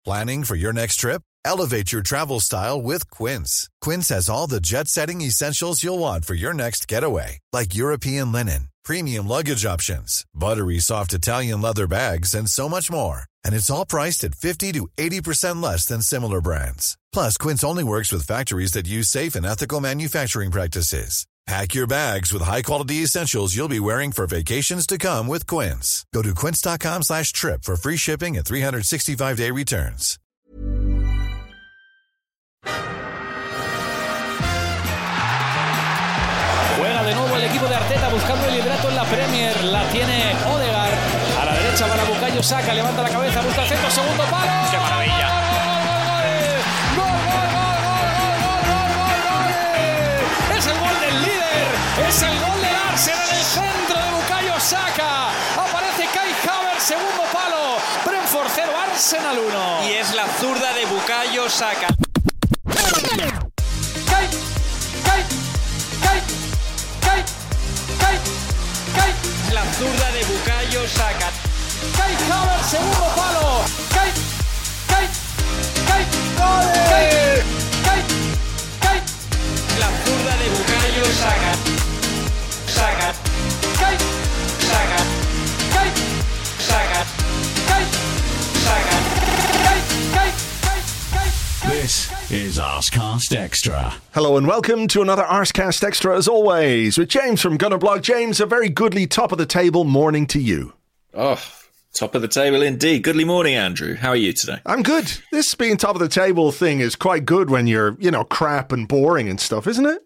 Planning for your next trip? Elevate your travel style with Quince. Quince has all the jet-setting essentials you'll want for your next getaway, like European linen, premium luggage options, buttery soft Italian leather bags, and so much more. And it's all priced at 50 to 80% less than similar brands. Plus, Quince only works with factories that use safe and ethical manufacturing practices. Pack your bags with high-quality essentials you'll be wearing for vacations to come with Quince. Go to quince.com/trip for free shipping and 365-day returns. Juega de nuevo el equipo de Arteta buscando el liderato en la Premier. La tiene Odegaard. A la derecha para Bukayo Saka. Levanta la cabeza, busca el centro, segundo palo. ¡Qué maravilla! Es el gol del líder. Es el gol del Arsenal en el centro de Bukayo Saka. Aparece Kai Havertz, segundo palo. Brentford 0, Arsenal 1. Y es la zurda de Bukayo Saka. La zurda de Bukayo Saka. Kai Havertz, segundo palo. La zurda de Bukayo Saka. Saka. Saka. Saka. Saka. This is Arsecast Extra. Hello and welcome to another Arsecast Extra, as always, with James from Gunnerblog. James, a very goodly top of the table morning to you. Oh, top of the table indeed. Goodly morning, Andrew. How are you today? I'm good. This being top of the table thing is quite good when you're, crap and boring and stuff, isn't it?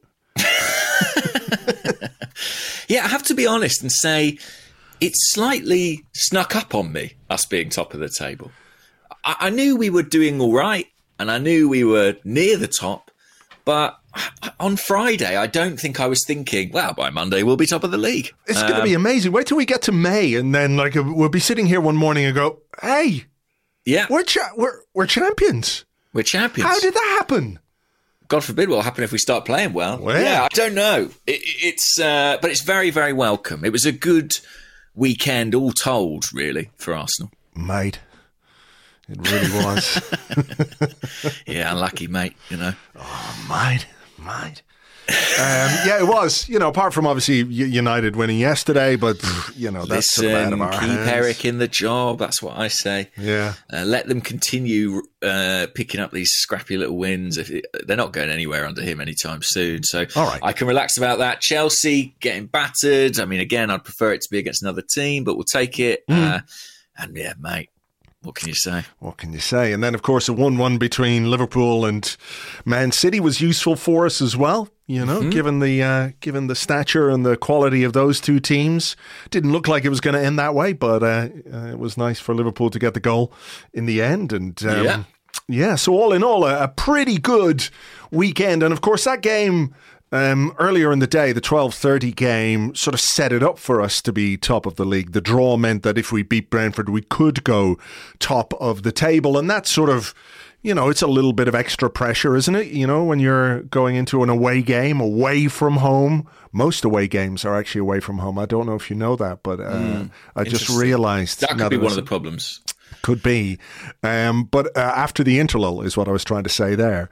Yeah, I have to be honest and say it slightly snuck up on me, us being top of the table. I knew we were doing all right, and I knew we were near the top, but on Friday, I don't think I was thinking, well, by Monday, we'll be top of the league. It's going to be amazing. Wait till we get to May, and then we'll be sitting here one morning and go, hey, yeah, we're champions. We're champions. How did that happen? God forbid what will happen if we start playing well. Yeah, I don't know. But it's very, very welcome. It was a good weekend, all told, really, for Arsenal. Mate, it really was. Yeah, unlucky, mate, Oh, mate. Yeah, it was. Apart from obviously United winning yesterday, but that's sort of out of our keep hands. Eric in the job. That's what I say. Yeah, let them continue picking up these scrappy little wins. They're not going anywhere under him anytime soon. So, all right, I can relax about that. Chelsea getting battered. I mean, again, I'd prefer it to be against another team, but we'll take it. And yeah, mate. What can you say? And then, of course, a 1-1 between Liverpool and Man City was useful for us as well, given the stature and the quality of those two teams. Didn't look like it was going to end that way, but it was nice for Liverpool to get the goal in the end. And so all in all, a pretty good weekend. And, of course, that game earlier in the day, the 12:30 game sort of set it up for us to be top of the league. The draw meant that if we beat Brentford, we could go top of the table. And that's sort of, it's a little bit of extra pressure, isn't it? When you're going into an away game, away from home. Most away games are actually away from home. I don't know if you know that, but I just realised. That could be one of the problems. Could be. But after the interlull is what I was trying to say there.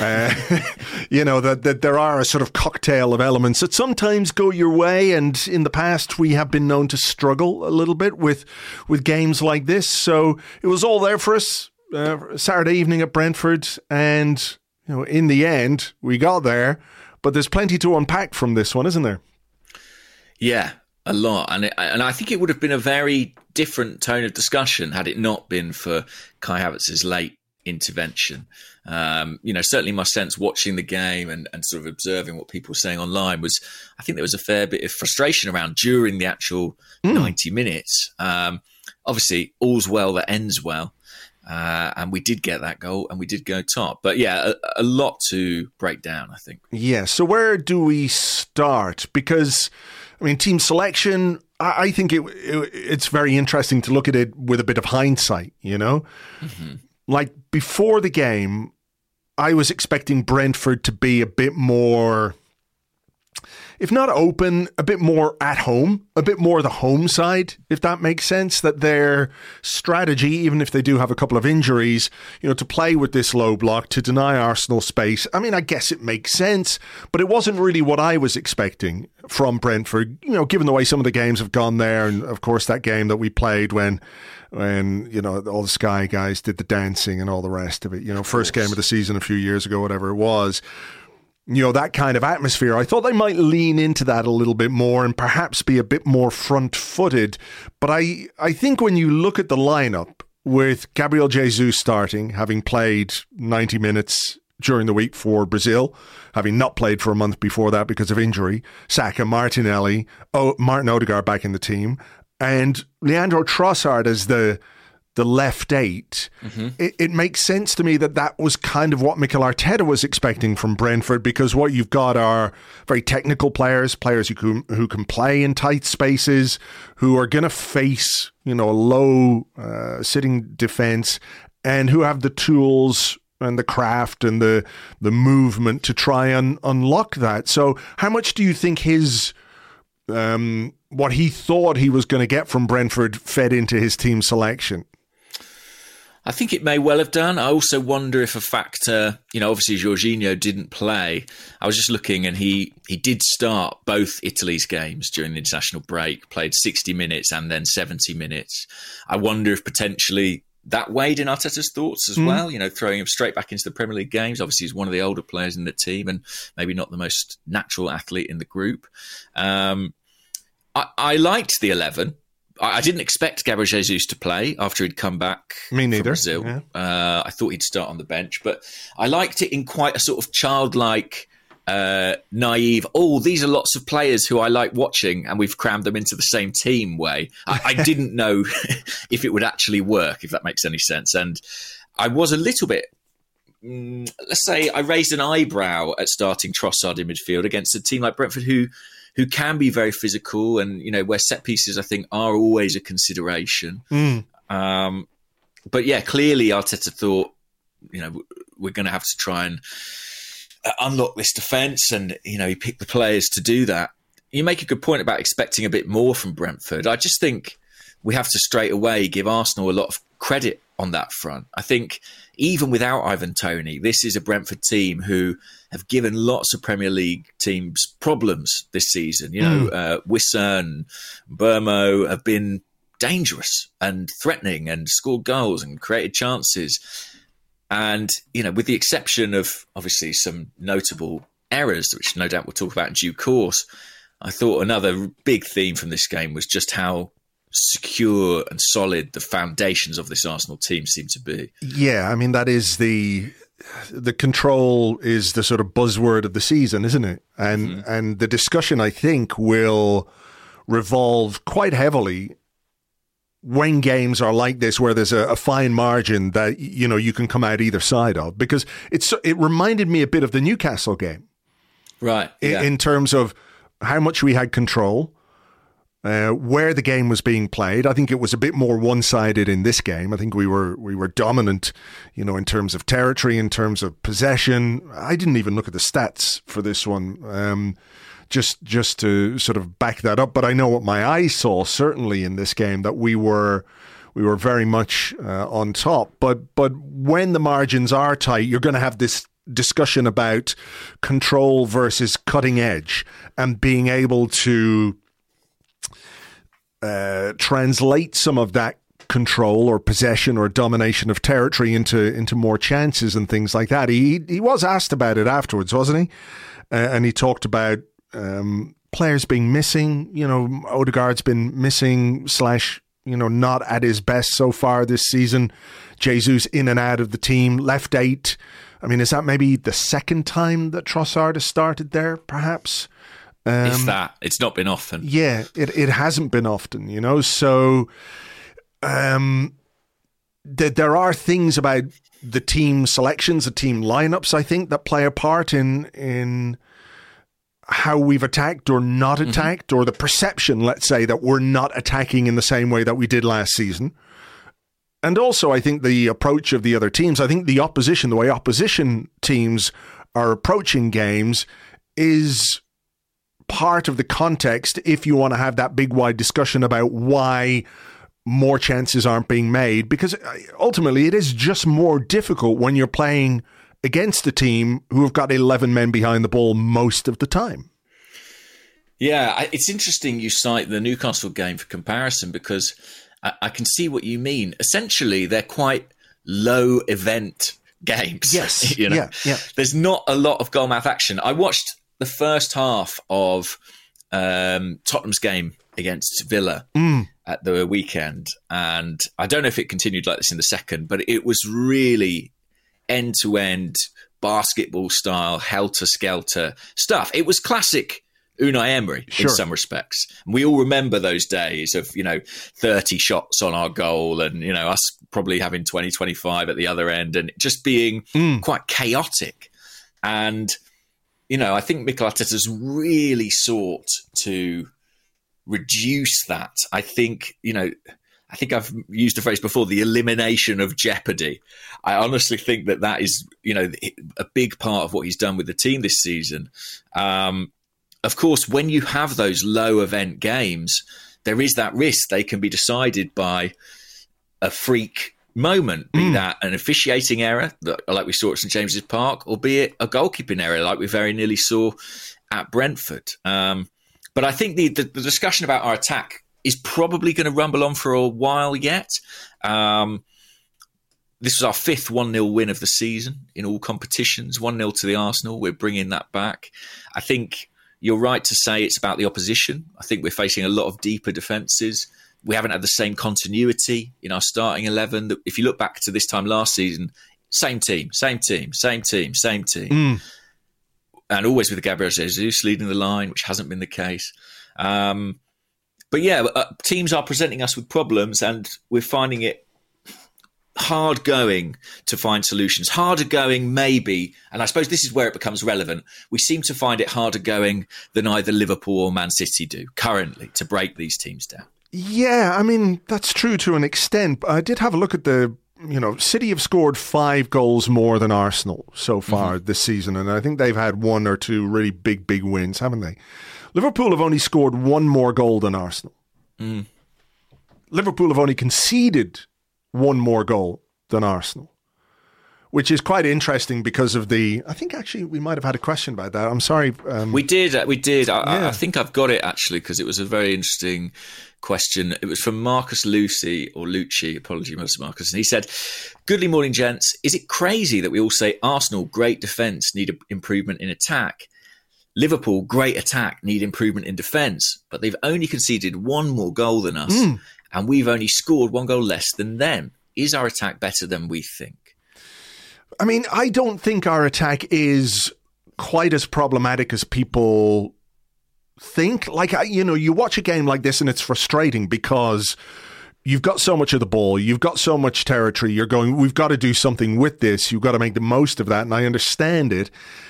That there are a sort of cocktail of elements that sometimes go your way. And in the past, we have been known to struggle a little bit with games like this. So it was all there for us Saturday evening at Brentford. And, in the end, we got there. But there's plenty to unpack from this one, isn't there? Yeah. A lot. And I think it would have been a very different tone of discussion had it not been for Kai Havertz's late intervention. Certainly my sense watching the game and sort of observing what people were saying online was, I think there was a fair bit of frustration around during the actual 90 minutes. Obviously, all's well that ends well. And we did get that goal and we did go top. But yeah, a lot to break down, I think. Yeah. So where do we start? Because team selection, I think it's very interesting to look at it with a bit of hindsight, Mm-hmm. Like before the game, I was expecting Brentford to be a bit more, if not open, a bit more at home, a bit more the home side, if that makes sense, that their strategy, even if they do have a couple of injuries, to play with this low block, to deny Arsenal space. I mean, I guess it makes sense, but it wasn't really what I was expecting from Brentford, given the way some of the games have gone there. And of course, that game that we played when all the Sky guys did the dancing and all the rest of it, first game of the season a few years ago, whatever it was. That kind of atmosphere. I thought they might lean into that a little bit more and perhaps be a bit more front-footed. But I think when you look at the lineup with Gabriel Jesus starting, having played 90 minutes during the week for Brazil, having not played for a month before that because of injury, Saka, Martinelli, Martin Odegaard back in the team, and Leandro Trossard as the left eight, it makes sense to me that was kind of what Mikel Arteta was expecting from Brentford, because what you've got are very technical players who can play in tight spaces, who are going to face a low sitting defence, and who have the tools and the craft and the movement to try and unlock that. So how much do you think his what he thought he was going to get from Brentford fed into his team selection? I think it may well have done. I also wonder if a factor, obviously Jorginho didn't play. I was just looking, and he did start both Italy's games during the international break, played 60 minutes and then 70 minutes. I wonder if potentially that weighed in Arteta's thoughts as well, throwing him straight back into the Premier League games. Obviously, he's one of the older players in the team and maybe not the most natural athlete in the group. I liked the 11. I didn't expect Gabriel Jesus to play after he'd come back from Brazil. Yeah. I thought he'd start on the bench, but I liked it in quite a sort of childlike, naive, these are lots of players who I like watching and we've crammed them into the same team way. I didn't know if it would actually work, if that makes any sense. And I was a little bit, let's say, I raised an eyebrow at starting Trossard in midfield against a team like Brentford who can be very physical and, where set pieces, I think, are always a consideration. But yeah, clearly Arteta thought, we're going to have to try and unlock this defence, and, he picked the players to do that. You make a good point about expecting a bit more from Brentford. I just think we have to straight away give Arsenal a lot of credit on that front. I think even without Ivan Toney, this is a Brentford team who have given lots of Premier League teams problems this season. Wissa and Burmo have been dangerous and threatening and scored goals and created chances. And, with the exception of obviously some notable errors, which no doubt we'll talk about in due course, I thought another big theme from this game was just how secure and solid the foundations of this Arsenal team seem to be. Yeah, I mean, that is the control is the sort of buzzword of the season, isn't it? And the discussion, I think, will revolve quite heavily when games are like this, where there's a fine margin that, you can come out either side of, because it reminded me a bit of the Newcastle game. Right. Yeah. In terms of how much we had control, where the game was being played. I think it was a bit more one-sided in this game. I think we were dominant, in terms of territory, in terms of possession. I didn't even look at the stats for this one, just to sort of back that up. But I know what my eyes saw, certainly in this game, that we were very much on top. But when the margins are tight, you're going to have this discussion about control versus cutting edge, and being able to translate some of that control or possession or domination of territory into more chances and things like that. He was asked about it afterwards, wasn't he? And he talked about players being missing. Odegaard's been missing / not at his best so far this season. Jesus in and out of the team, left eight. I mean, is that maybe the second time that Trossard has started there, perhaps? If that, it's not been often. Yeah, it hasn't been often, So there are things about the team selections, the team lineups, I think, that play a part in how we've attacked or not attacked, or the perception, let's say, that we're not attacking in the same way that we did last season. And also, I think the approach of the other teams, I think the way opposition teams are approaching games is part of the context if you want to have that big, wide discussion about why more chances aren't being made, because ultimately it is just more difficult when you're playing against a team who have got 11 men behind the ball most of the time. Yeah, it's interesting you cite the Newcastle game for comparison, because I can see what you mean. Essentially, they're quite low event games. Yes. Yeah. There's not a lot of goalmouth action. I watched the first half of Tottenham's game against Villa at the weekend, and I don't know if it continued like this in the second, but it was really end-to-end basketball style, helter-skelter stuff. It was classic Unai Emery in some respects. And we all remember those days of, 30 shots on our goal and, us probably having 20, 25 at the other end and just being quite chaotic. And, I think Mikel Arteta's really sought to reduce that. I think I've used the phrase before, the elimination of jeopardy. I honestly think that is, a big part of what he's done with the team this season. Of course, when you have those low event games, there is that risk they can be decided by a freak moment, be that an officiating error, like we saw at St James's Park, or be it a goalkeeping error, like we very nearly saw at Brentford. But I think the discussion about our attack is probably going to rumble on for a while yet. This was our fifth 1-0 win of the season in all competitions, 1-0 to the Arsenal. We're bringing that back. I think you're right to say it's about the opposition. I think we're facing a lot of deeper defences. We haven't had the same continuity in our starting 11. If you look back to this time last season, same team. And always with Gabriel Jesus leading the line, which hasn't been the case. But yeah, teams are presenting us with problems, and we're finding it hard going to find solutions. Harder going, maybe, and I suppose this is where it becomes relevant. We seem to find it harder going than either Liverpool or Man City do currently to break these teams down. Yeah, I mean, that's true to an extent. I did have a look at City have scored 5 goals more than Arsenal so far this season, and I think they've had 1 or 2 really big wins, haven't they? Liverpool have only scored 1 more goal than Arsenal. Liverpool have only conceded 1 more goal than Arsenal, which is quite interesting because of I think actually we might have had a question about that. I'm sorry. We did. I think I've got it actually, because it was a very interesting question. It was from Marcus Lucci, apology, Marcus. And he said, "Goodly morning, gents. Is it crazy that we all say Arsenal, great defence, need improvement in attack? Liverpool, great attack, need improvement in defence, but they've only conceded 1 more goal than us, and we've only scored 1 goal less than them. Is our attack better than we think?" I mean, I don't think our attack is quite as problematic as people think. Like, you watch a game like this and it's frustrating because you've got so much of the ball, you've got so much territory, you're going, we've got to do something with this, you've got to make the most of that, and I understand it.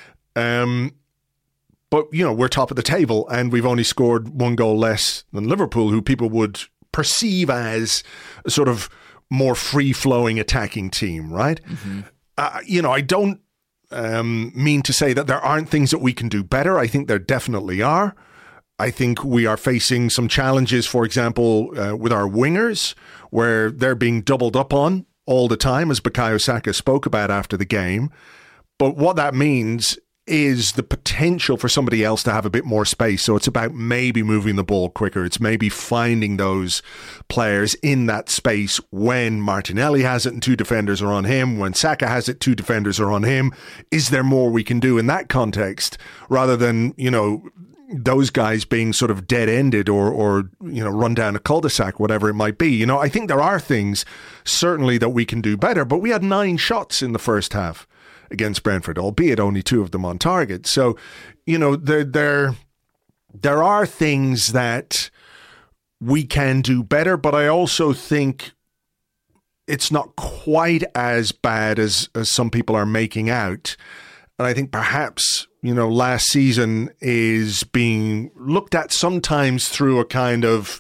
But, we're top of the table and we've only scored 1 goal less than Liverpool, who people would perceive as a sort of more free-flowing attacking team, right? I don't mean to say that there aren't things that we can do better. I think there definitely are. I think we are facing some challenges, for example, with our wingers, where they're being doubled up on all the time, as Bukayo Saka spoke about after the game. But what that means is the potential for somebody else to have a bit more space. So it's about maybe moving the ball quicker. It's maybe finding those players in that space when Martinelli has it and 2 defenders are on him. When Saka has it, 2 defenders are on him. Is there more we can do in that context rather than, those guys being sort of dead-ended or run down a cul-de-sac, whatever it might be? I think there are things certainly that we can do better, but we had 9 shots in the first half against Brentford, albeit only 2 of them on target. So, there are things that we can do better, but I also think it's not quite as bad as some people are making out. And I think perhaps, last season is being looked at sometimes through a kind of,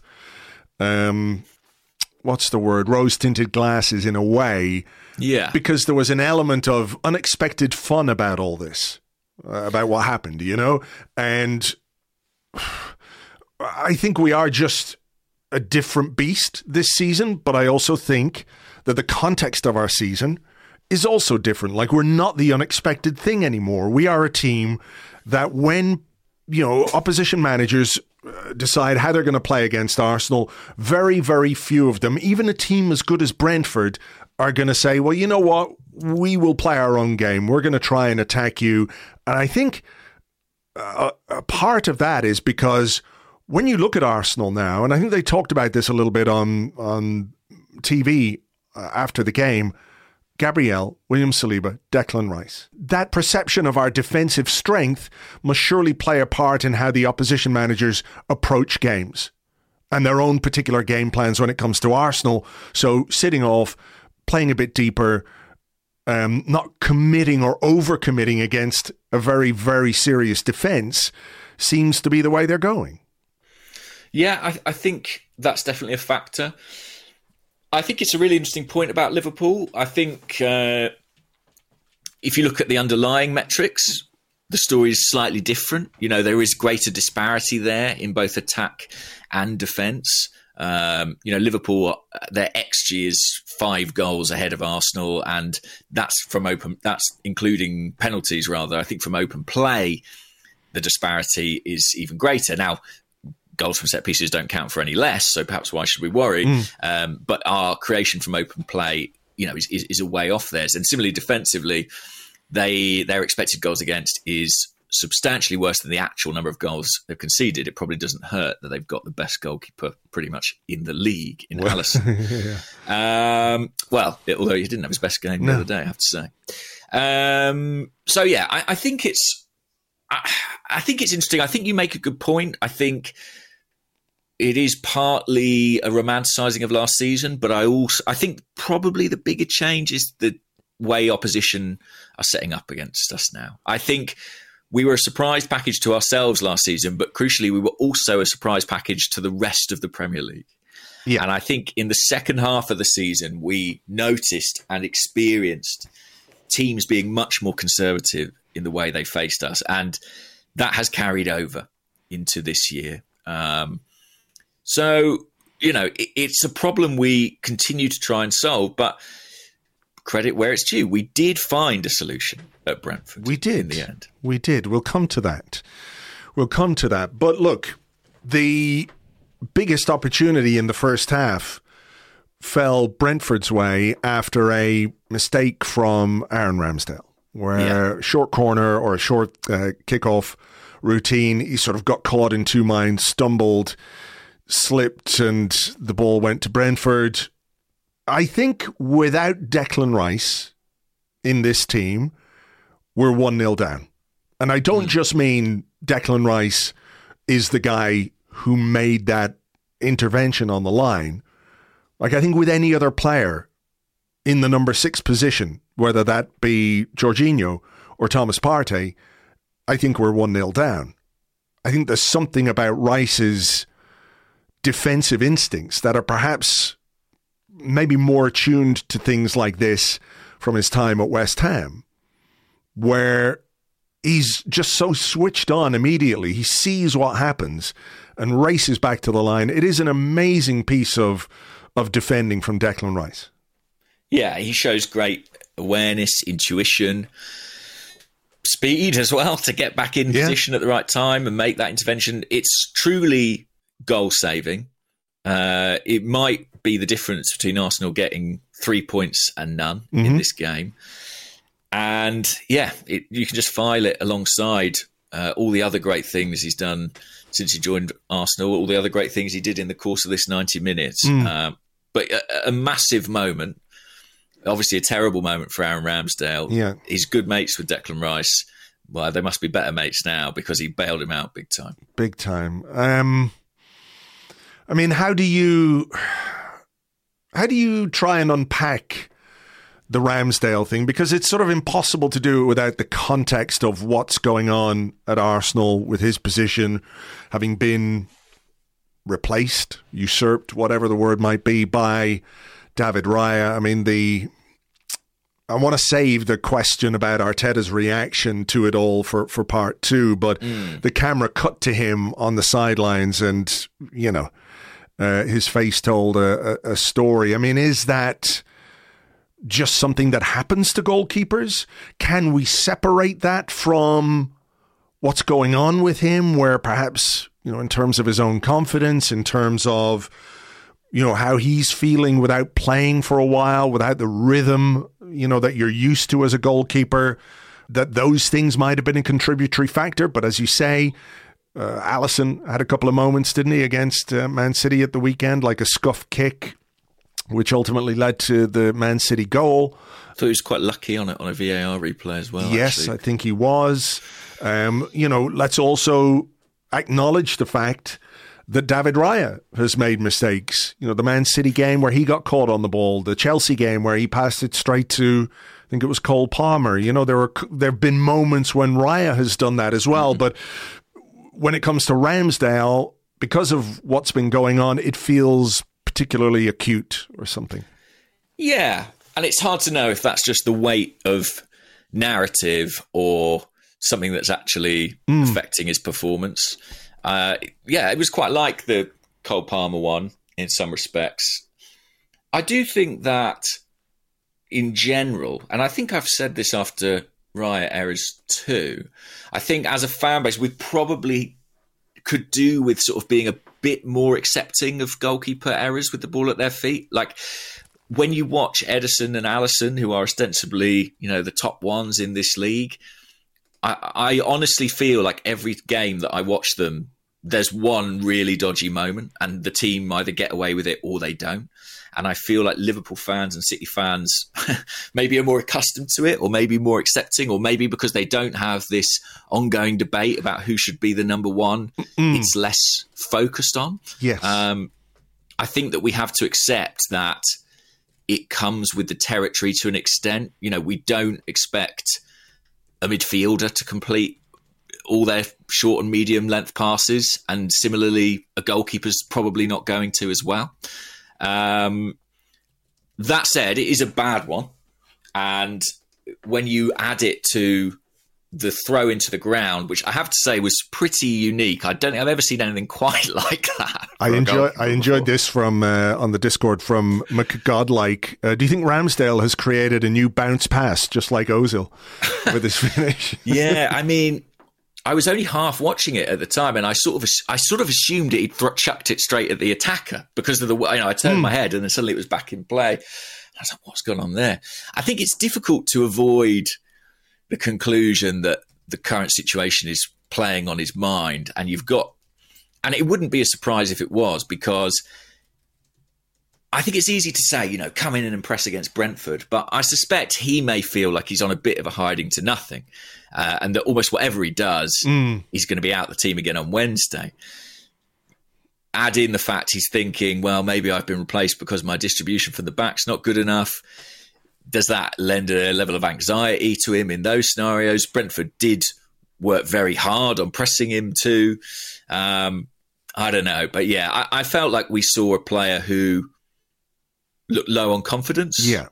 rose-tinted glasses in a way. Yeah. Because there was an element of unexpected fun about all this, about what happened, And I think we are just a different beast this season, but I also think that the context of our season is also different. Like, we're not the unexpected thing anymore. We are a team that when, opposition managers decide how they're going to play against Arsenal, very, very few of them, even a team as good as Brentford, are going to say, well, you know what? We will play our own game. We're going to try and attack you. And I think a part of that is because when you look at Arsenal now, and I think they talked about this a little bit on TV after the game, Gabriel, William Saliba, Declan Rice. That perception of our defensive strength must surely play a part in how the opposition managers approach games and their own particular game plans when it comes to Arsenal. So sitting off, playing a bit deeper, not committing or over-committing against a very, very serious defence seems to be the way they're going. Yeah, I think that's definitely a factor. I think it's a really interesting point about Liverpool. I think if you look at the underlying metrics, the story is slightly different. There is greater disparity there in both attack and defence. Liverpool, their XG is 5 goals ahead of Arsenal, and that's including penalties rather. I think from open play, the disparity is even greater. Now, goals from set pieces don't count for any less, so perhaps why should we worry? But our creation from open play, is a way off theirs. And similarly, defensively, their expected goals against is substantially worse than the actual number of goals they've conceded. It probably doesn't hurt that they've got the best goalkeeper pretty much in the league in Alisson. Yeah. Although he didn't have his best game the other day, I have to say. I think it's interesting. I think you make a good point. I think it is partly a romanticising of last season, but I think probably the bigger change is the way opposition are setting up against us now. I think we were a surprise package to ourselves last season, but crucially, we were also a surprise package to the rest of the Premier League. Yeah. And I think in the second half of the season, we noticed and experienced teams being much more conservative in the way they faced us. And that has carried over into this year. It's a problem we continue to try and solve, but credit where it's due. We did find a solution at Brentford. We did. In the end. We did. We'll come to that. But look, the biggest opportunity in the first half fell Brentford's way after a mistake from Aaron Ramsdale, where short corner or a short kickoff routine, he sort of got caught in two minds, stumbled, slipped, and the ball went to Brentford. I think without Declan Rice in this team, we're 1-0 down. And I don't just mean Declan Rice is the guy who made that intervention on the line. Like, I think with any other player in the number 6 position, whether that be Jorginho or Thomas Partey, I think we're 1-0 down. I think there's something about Rice's defensive instincts that are perhaps maybe more attuned to things like this from his time at West Ham, where he's just so switched on immediately. He sees what happens and races back to the line. It is an amazing piece of defending from Declan Rice. Yeah, he shows great awareness, intuition, speed as well to get back in position at the right time and make that intervention. It's truly goal-saving. It might be the difference between Arsenal getting 3 points and none in this game. And you can just file it alongside all the other great things he's done since he joined Arsenal, all the other great things he did in the course of this 90 minutes. But a massive moment, obviously a terrible moment for Aaron Ramsdale. Yeah. He's good mates with Declan Rice. Well, they must be better mates now because he bailed him out big time. Big time. I mean, how do you try and unpack the Ramsdale thing? Because it's sort of impossible to do it without the context of what's going on at Arsenal with his position having been replaced, usurped, whatever the word might be, by David Raya. I mean, the I want to save the question about Arteta's reaction to it all for part two, but the camera cut to him on the sidelines and, his face told a story. I mean, is that just something that happens to goalkeepers? Can we separate that from what's going on with him, where perhaps, in terms of his own confidence, in terms of, how he's feeling without playing for a while, without the rhythm, that you're used to as a goalkeeper, that those things might have been a contributory factor. But as you say, Alisson had a couple of moments, didn't he, against Man City at the weekend, like a scuff kick, which ultimately led to the Man City goal. I thought he was quite lucky on a VAR replay as well. Yes, actually. I think he was. Let's also acknowledge the fact that David Raya has made mistakes. The Man City game where he got caught on the ball, the Chelsea game where he passed it straight to, I think it was Cole Palmer. There have been moments when Raya has done that as well. Mm-hmm. But when it comes to Ramsdale, because of what's been going on, it feels particularly acute or something. Yeah, and it's hard to know if that's just the weight of narrative or something that's actually affecting his performance. It was quite like the Cole Palmer one in some respects. I do think that in general, and I think I've said this after Raya errors too, I think as a fan base, we probably could do with sort of being a bit more accepting of goalkeeper errors with the ball at their feet. Like when you watch Ederson and Alisson, who are ostensibly, the top ones in this league, I honestly feel like every game that I watch them, there's one really dodgy moment and the team either get away with it or they don't. And I feel like Liverpool fans and City fans maybe are more accustomed to it, or maybe more accepting, or maybe because they don't have this ongoing debate about who should be the number one, it's less focused on. Yes. I think that we have to accept that it comes with the territory to an extent. We don't expect a midfielder to complete all their short and medium length passes, and similarly a goalkeeper's probably not going to as well. That said, it is a bad one, and when you add it to the throw into the ground, which I have to say was pretty unique. I don't think I've ever seen anything quite like that. I enjoyed this from on the Discord from McGodlike. Do you think Ramsdale has created a new bounce pass just like Ozil with his finish? Yeah, I mean, I was only half watching it at the time, and I sort of assumed he'd chucked it straight at the attacker because of the way I turned my head, and then suddenly it was back in play. And I was like, "What's going on there?" I think it's difficult to avoid the conclusion that the current situation is playing on his mind, and and it wouldn't be a surprise if it was, because I think it's easy to say, come in and impress against Brentford, but I suspect he may feel like he's on a bit of a hiding to nothing, and that almost whatever he does, he's going to be out the team again on Wednesday. Add in the fact he's thinking, well, maybe I've been replaced because my distribution from the back's not good enough. Does that lend a level of anxiety to him in those scenarios? Brentford did work very hard on pressing him too. I don't know. But yeah, I felt like we saw a player who looked low on confidence. Yeah.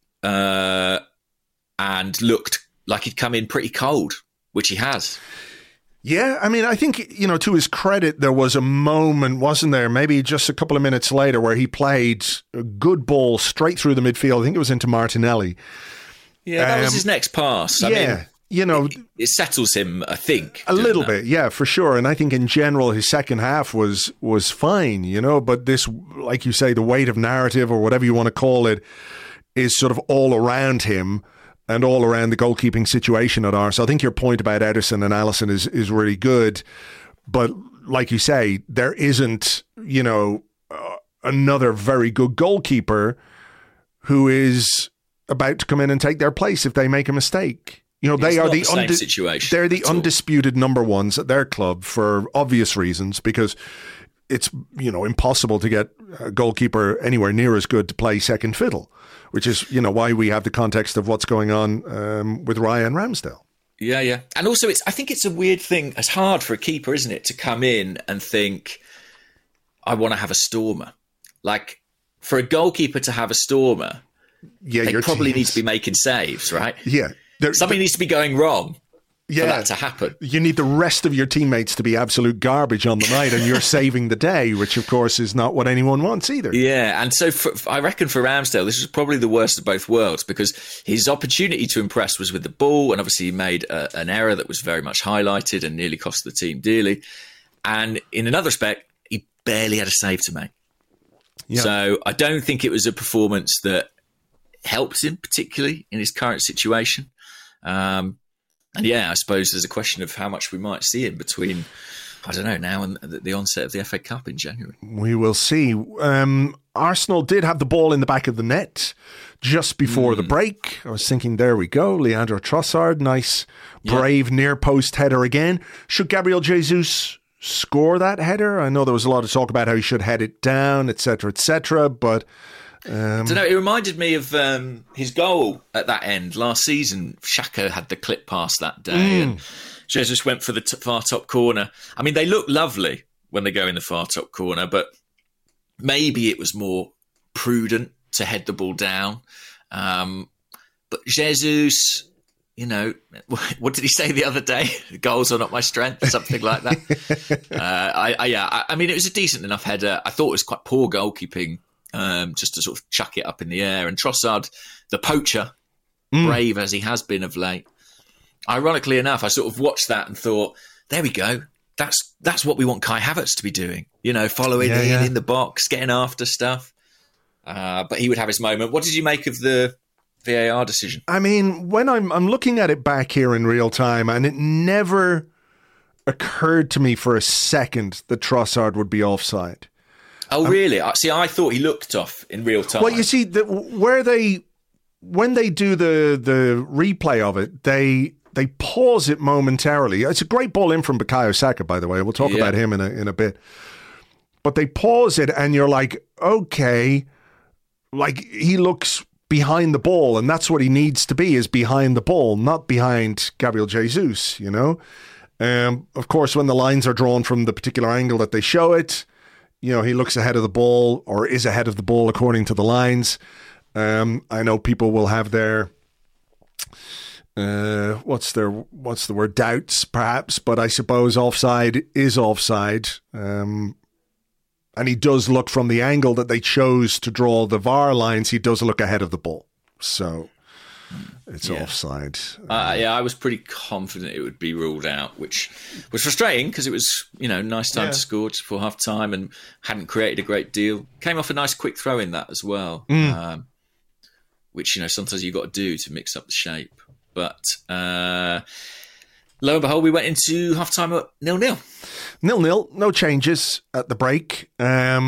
And looked like he'd come in pretty cold, which he has. Yeah, I mean, I think, to his credit, there was a moment, wasn't there, maybe just a couple of minutes later, where he played a good ball straight through the midfield. I think it was into Martinelli. Yeah, that was his next pass. I mean, it settles him, I think. A little bit, yeah, for sure. And I think in general, his second half was fine, but this, like you say, the weight of narrative or whatever you want to call it is sort of all around him and all around the goalkeeping situation at Arsenal. I think your point about Ederson and Alisson is really good. But like you say, there isn't, another very good goalkeeper who is about to come in and take their place if they make a mistake. They are the situation. They're the undisputed number ones at their club for obvious reasons, because it's, impossible to get a goalkeeper anywhere near as good to play second fiddle, which is, why we have the context of what's going on with Raya and Ramsdale. Yeah, yeah. And also, I think it's a weird thing. It's hard for a keeper, isn't it, to come in and think, I want to have a stormer. Like, for a goalkeeper to have a stormer, they probably need to be making saves, right? Yeah. Something needs to be going wrong for that to happen. You need the rest of your teammates to be absolute garbage on the night, and you're saving the day, which, of course, is not what anyone wants either. Yeah, and so I reckon for Ramsdale, this was probably the worst of both worlds, because his opportunity to impress was with the ball, and obviously he made an error that was very much highlighted and nearly cost the team dearly. And in another respect, he barely had a save to make. Yeah. So I don't think it was a performance that helps him particularly in his current situation. And I suppose there's a question of how much we might see him between, I don't know, now and the onset of the FA Cup in January. We will see. Arsenal did have the ball in the back of the net just before the break. I was thinking, there we go. Leandro Trossard, nice, brave near post header again. Should Gabriel Jesus score that header? I know there was a lot of talk about how he should head it down, etc., but I don't know, it reminded me of his goal at that end last season. Xhaka had the clip pass that day and Jesus went for the far top corner. I mean, they look lovely when they go in the far top corner, but maybe it was more prudent to head the ball down. But Jesus, you know, what did he say the other day? Goals are not my strength, something like that. I mean, it was a decent enough header. I thought it was quite poor goalkeeping, just to sort of chuck it up in the air. And Trossard, the poacher, brave as he has been of late. Ironically enough, I sort of watched that and thought, there we go. That's what we want Kai Havertz to be doing. You know, following in the box, getting after stuff. But he would have his moment. What did you make of the VAR decision? I mean, when I'm looking at it back here in real time, and it never occurred to me for a second that Trossard would be offside. Oh, really? See, I thought he looked off in real time. Well, you see, when they do the replay of it, they pause it momentarily. It's a great ball in from Bukayo Saka, by the way. We'll talk about him in a bit. But they pause it, and you're like, okay, like he looks behind the ball, and that's what he needs to be, is behind the ball, not behind Gabriel Jesus, you know? Of course, when the lines are drawn from the particular angle that they show it, you know, he looks ahead of the ball, or is ahead of the ball according to the lines. I know people will have their what's the word, doubts perhaps, but I suppose offside is offside. And he does look, from the angle that they chose to draw the VAR lines, he does look ahead of the ball. So it's offside. I was pretty confident it would be ruled out, which was frustrating because it was, you know, nice time to score just before half time and hadn't created a great deal. Came off a nice quick throw in that as well, which, you know, sometimes you've got to do to mix up the shape. But lo and behold, we went into half time at 0-0. 0-0, no changes at the break. I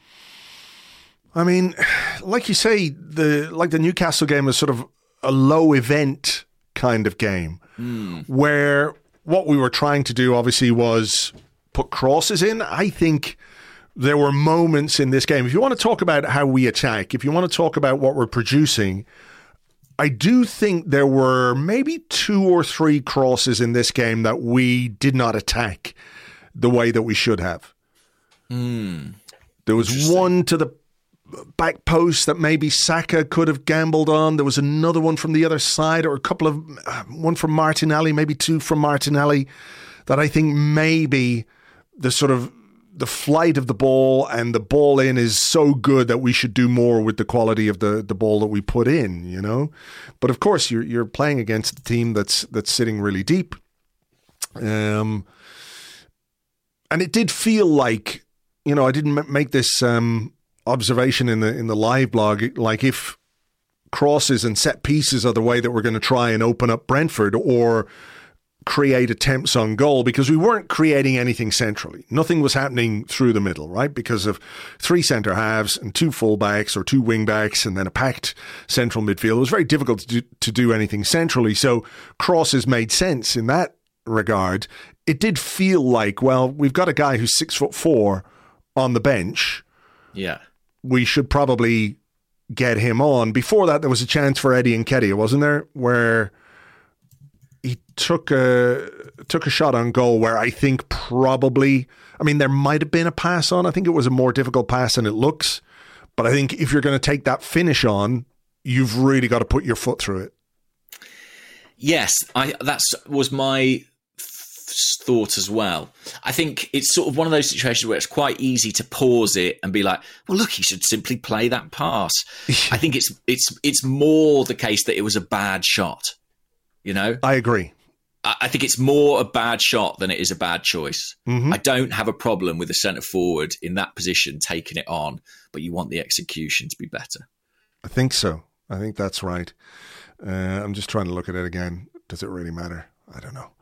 mean, like you say, the Newcastle game was sort of a low event kind of game, where what we were trying to do obviously was put crosses in. I think there were moments in this game, if you want to talk about how we attack, if you want to talk about what we're producing, I do think there were maybe 2 or 3 crosses in this game that we did not attack the way that we should have. There was one to the back post that maybe Saka could have gambled on. There was another one from the other side, or a couple of, one from Martinelli, maybe 2 from Martinelli, that I think maybe the flight of the ball and the ball in is so good that we should do more with the quality of the ball that we put in, you know. But of course, you're playing against a team that's sitting really deep, and it did feel like, you know, I didn't make this observation in the live blog, like if crosses and set pieces are the way that we're going to try and open up Brentford or create attempts on goal, because we weren't creating anything centrally. Nothing was happening through the middle, right? Because of 3 centre halves and 2 fullbacks or 2 wing backs and then a packed central midfield. It was very difficult to do anything centrally. So crosses made sense in that regard. It did feel like, well, we've got a guy who's 6'4" on the bench. Yeah. We should probably get him on. Before that, there was a chance for Eddie Nketiah, wasn't there? Where he took a shot on goal where I think probably, I mean, there might have been a pass on. I think it was a more difficult pass than it looks. But I think if you're going to take that finish on, you've really got to put your foot through it. Yes, that was my thought as well. I think it's sort of one of those situations where it's quite easy to pause it and be like, well, look, he should simply play that pass. I think it's more the case that it was a bad shot. You know? I agree. I think it's more a bad shot than it is a bad choice. Mm-hmm. I don't have a problem with the centre forward in that position taking it on, but you want the execution to be better. I think so. I think that's right. I'm just trying to look at it again. Does it really matter? I don't know.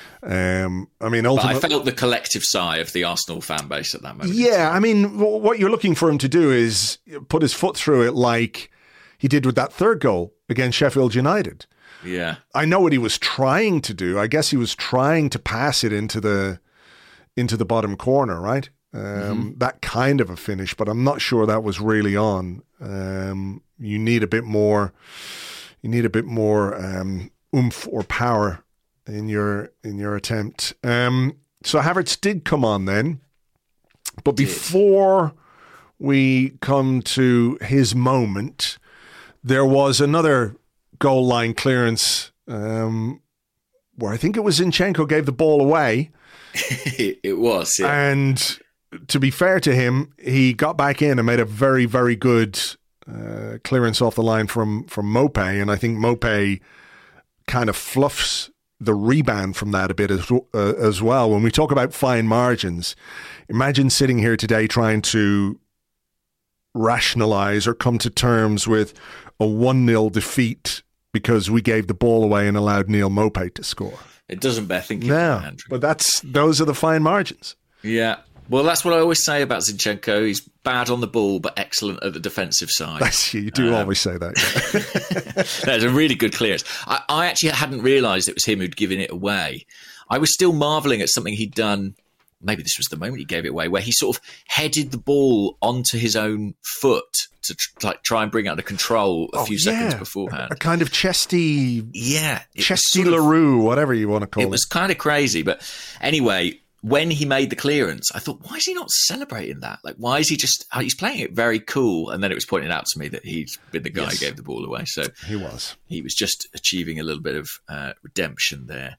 I mean, ultimately, but I felt the collective sigh of the Arsenal fan base at that moment. Yeah, I mean, what you're looking for him to do is put his foot through it like he did with that third goal against Sheffield United. Yeah. I know what he was trying to do. I guess he was trying to pass it into the bottom corner, right? That kind of a finish, but I'm not sure that was really on. You need a bit more. You need a bit more oomph or power in your attempt. So Havertz did come on then, but before we come to his moment, there was another goal line clearance where I think it was Zinchenko gave the ball away. It was, yeah. And to be fair to him, he got back in and made a very, very good clearance off the line from Maupay, and I think Maupay kind of fluffs the rebound from that a bit as well. When we talk about fine margins, imagine sitting here today trying to rationalize or come to terms with a 1-0 defeat because we gave the ball away and allowed Neal Maupay to score. It doesn't bear thinking. No, Andrew. but those are the fine margins. Yeah. Well, that's what I always say about Zinchenko. He's bad on the ball, but excellent at the defensive side. You do always say that. That's a really good clearance. I actually hadn't realised it was him who'd given it away. I was still marvelling at something he'd done. Maybe this was the moment he gave it away, where he sort of headed the ball onto his own foot to try and bring out the control a few seconds beforehand. A kind of chesty sort of, LaRue, whatever you want to call it. It was kind of crazy. But anyway, when he made the clearance, I thought, why is he not celebrating that? Like, why is he he's playing it very cool. And then it was pointed out to me that he'd been the guy who gave the ball away. So he was just achieving a little bit of redemption there.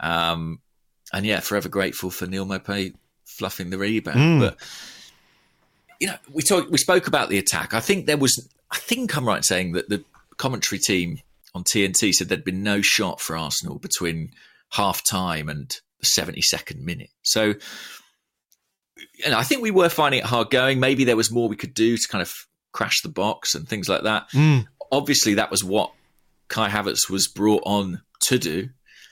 And yeah, forever grateful for Neal Maupay fluffing the rebound. But you know, we spoke about the attack. I think I'm right in saying that the commentary team on TNT said there'd been no shot for Arsenal between half time and the 72nd minute. So, you know, I think we were finding it hard going. Maybe there was more we could do to kind of crash the box and things like that. Obviously, that was what Kai Havertz was brought on to do.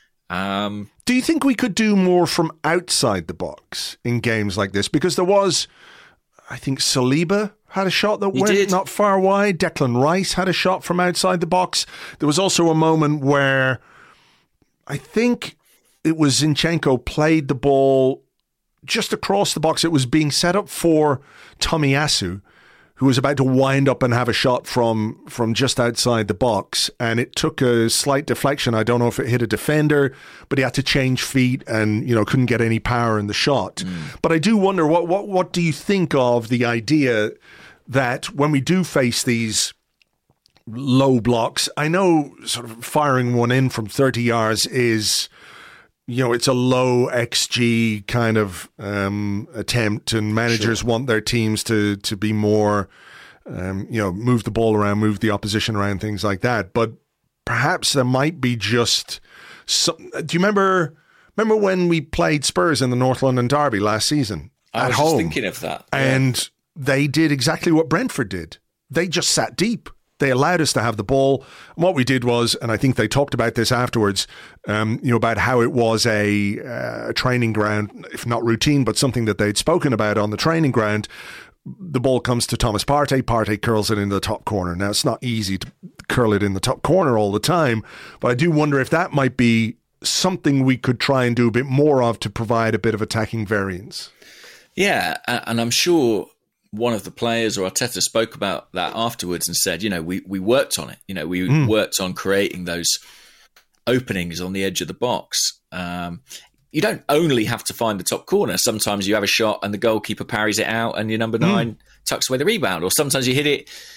Do you think we could do more from outside the box in games like this? Because there was, I think Saliba had a shot that went not far wide. Declan Rice had a shot from outside the box. There was also a moment where I think it was Zinchenko played the ball just across the box. It was being set up for Tomiyasu, who was about to wind up and have a shot from just outside the box. And it took a slight deflection. I don't know if it hit a defender, but he had to change feet and, you know, couldn't get any power in the shot. But I do wonder, what do you think of the idea that when we do face these low blocks, I know sort of firing one in from 30 yards is, you know, it's a low XG kind of attempt, and managers want their teams to be more, you know, move the ball around, move the opposition around, things like that. But perhaps there might be just some. Do you remember when we played Spurs in the North London Derby last season at home? I was just thinking of that. And they did exactly what Brentford did. They just sat deep. They allowed us to have the ball. And what we did was, and I think they talked about this afterwards, you know, about how it was a training ground, if not routine, but something that they'd spoken about on the training ground. The ball comes to Thomas Partey. Partey curls it in the top corner. Now, it's not easy to curl it in the top corner all the time, but I do wonder if that might be something we could try and do a bit more of to provide a bit of attacking variance. Yeah, and I'm sure one of the players or Arteta spoke about that afterwards and said, you know, we worked on it. You know, we worked on creating those openings on the edge of the box. You don't only have to find the top corner. Sometimes you have a shot and the goalkeeper parries it out and your number 9 tucks away the rebound. Or sometimes you hit it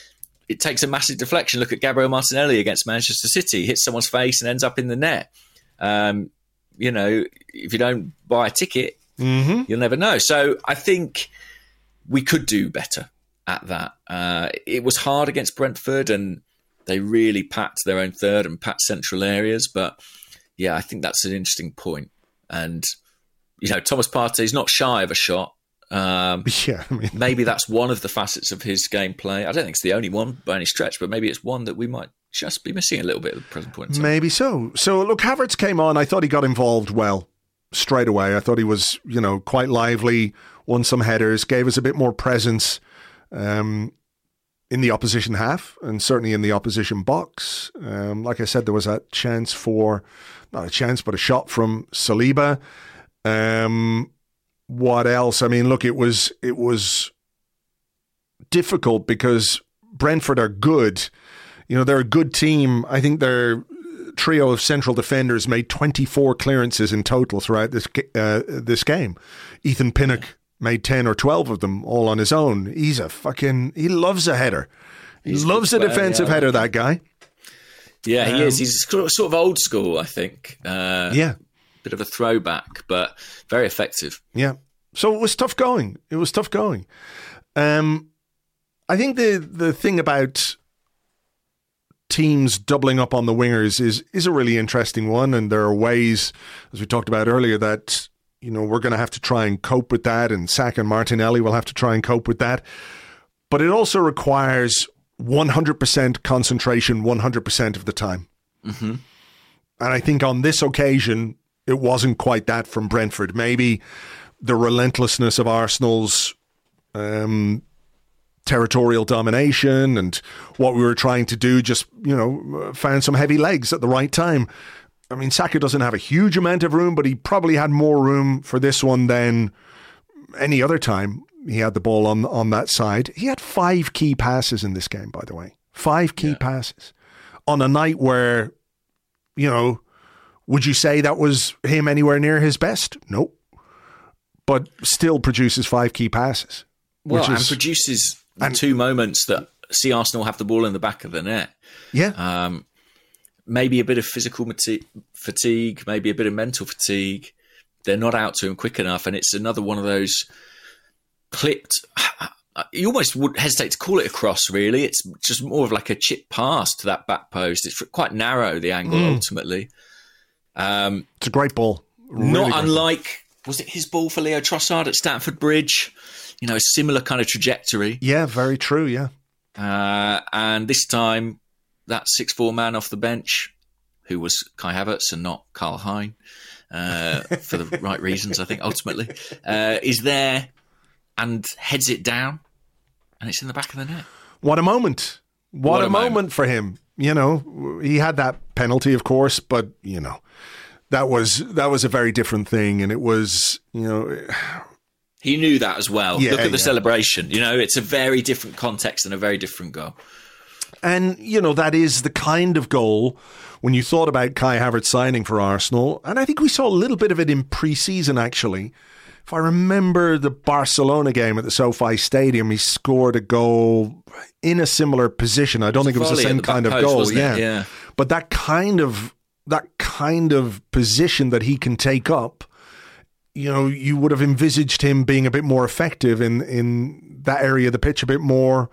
it takes a massive deflection. Look at Gabriel Martinelli against Manchester City, hits someone's face and ends up in the net. You know, if you don't buy a ticket, you'll never know. So I think we could do better at that. It was hard against Brentford, and they really packed their own third and packed central areas. But yeah, I think that's an interesting point. And, you know, Thomas Partey's not shy of a shot. Maybe that's one of the facets of his gameplay. I don't think it's the only one by any stretch, but maybe it's one that we might just be missing a little bit at the present point in time. Maybe so. So, look, Havertz came on. I thought he got involved well straight away. I thought he was, you know, quite lively, won some headers, gave us a bit more presence in the opposition half and certainly in the opposition box. Like I said, there was a chance for, not a chance, but a shot from Saliba. What else? I mean, look, it was difficult because Brentford are good. You know, they're a good team. I think their trio of central defenders made 24 clearances in total throughout this game. Ethan Pinnock made 10 or 12 of them all on his own. He loves a header. He loves a defensive header, that guy. Yeah, he is. He's sort of old school, I think. Yeah. Bit of a throwback, but very effective. Yeah. So it was tough going. I think the thing about teams doubling up on the wingers is a really interesting one, and there are ways, as we talked about earlier, that, you know, we're going to have to try and cope with that, and Saka and Martinelli will have to try and cope with that. But it also requires 100% concentration 100% of the time. Mm-hmm. And I think on this occasion, it wasn't quite that from Brentford. Maybe the relentlessness of Arsenal's territorial domination and what we were trying to do just, you know, found some heavy legs at the right time. I mean, Saka doesn't have a huge amount of room, but he probably had more room for this one than any other time he had the ball on that side. He had 5 key passes in this game, by the way. 5 key passes on a night where, you know, would you say that was him anywhere near his best? Nope. But still produces 5 key passes. Well, and produces the 2 moments that see Arsenal have the ball in the back of the net. Yeah. Maybe a bit of physical fatigue, maybe a bit of mental fatigue. They're not out to him quick enough, and it's another one of those clipped. You almost would hesitate to call it a cross, really. It's just more of like a chip pass to that back post. It's quite narrow, the angle, ultimately. It's a great ball. Really not unlike, was it his ball for Leo Trossard at Stamford Bridge? You know, a similar kind of trajectory. Yeah, very true, yeah. And this time, that 6'4" man off the bench, who was Kai Havertz and not Karl Hein, for the right reasons, I think, ultimately, is there and heads it down, and it's in the back of the net. What a moment. What a moment for him. You know, he had that penalty, of course, but, you know, that was a very different thing, and it was, you know... He knew that as well. Look at the celebration. You know, it's a very different context and a very different goal. And, you know, that is the kind of goal when you thought about Kai Havertz signing for Arsenal. And I think we saw a little bit of it in pre-season, actually. If I remember the Barcelona game at the SoFi Stadium, he scored a goal in a similar position. I don't think it was the same kind of goal. Yeah. But that kind of position that he can take up, you know, you would have envisaged him being a bit more effective in that area of the pitch a bit more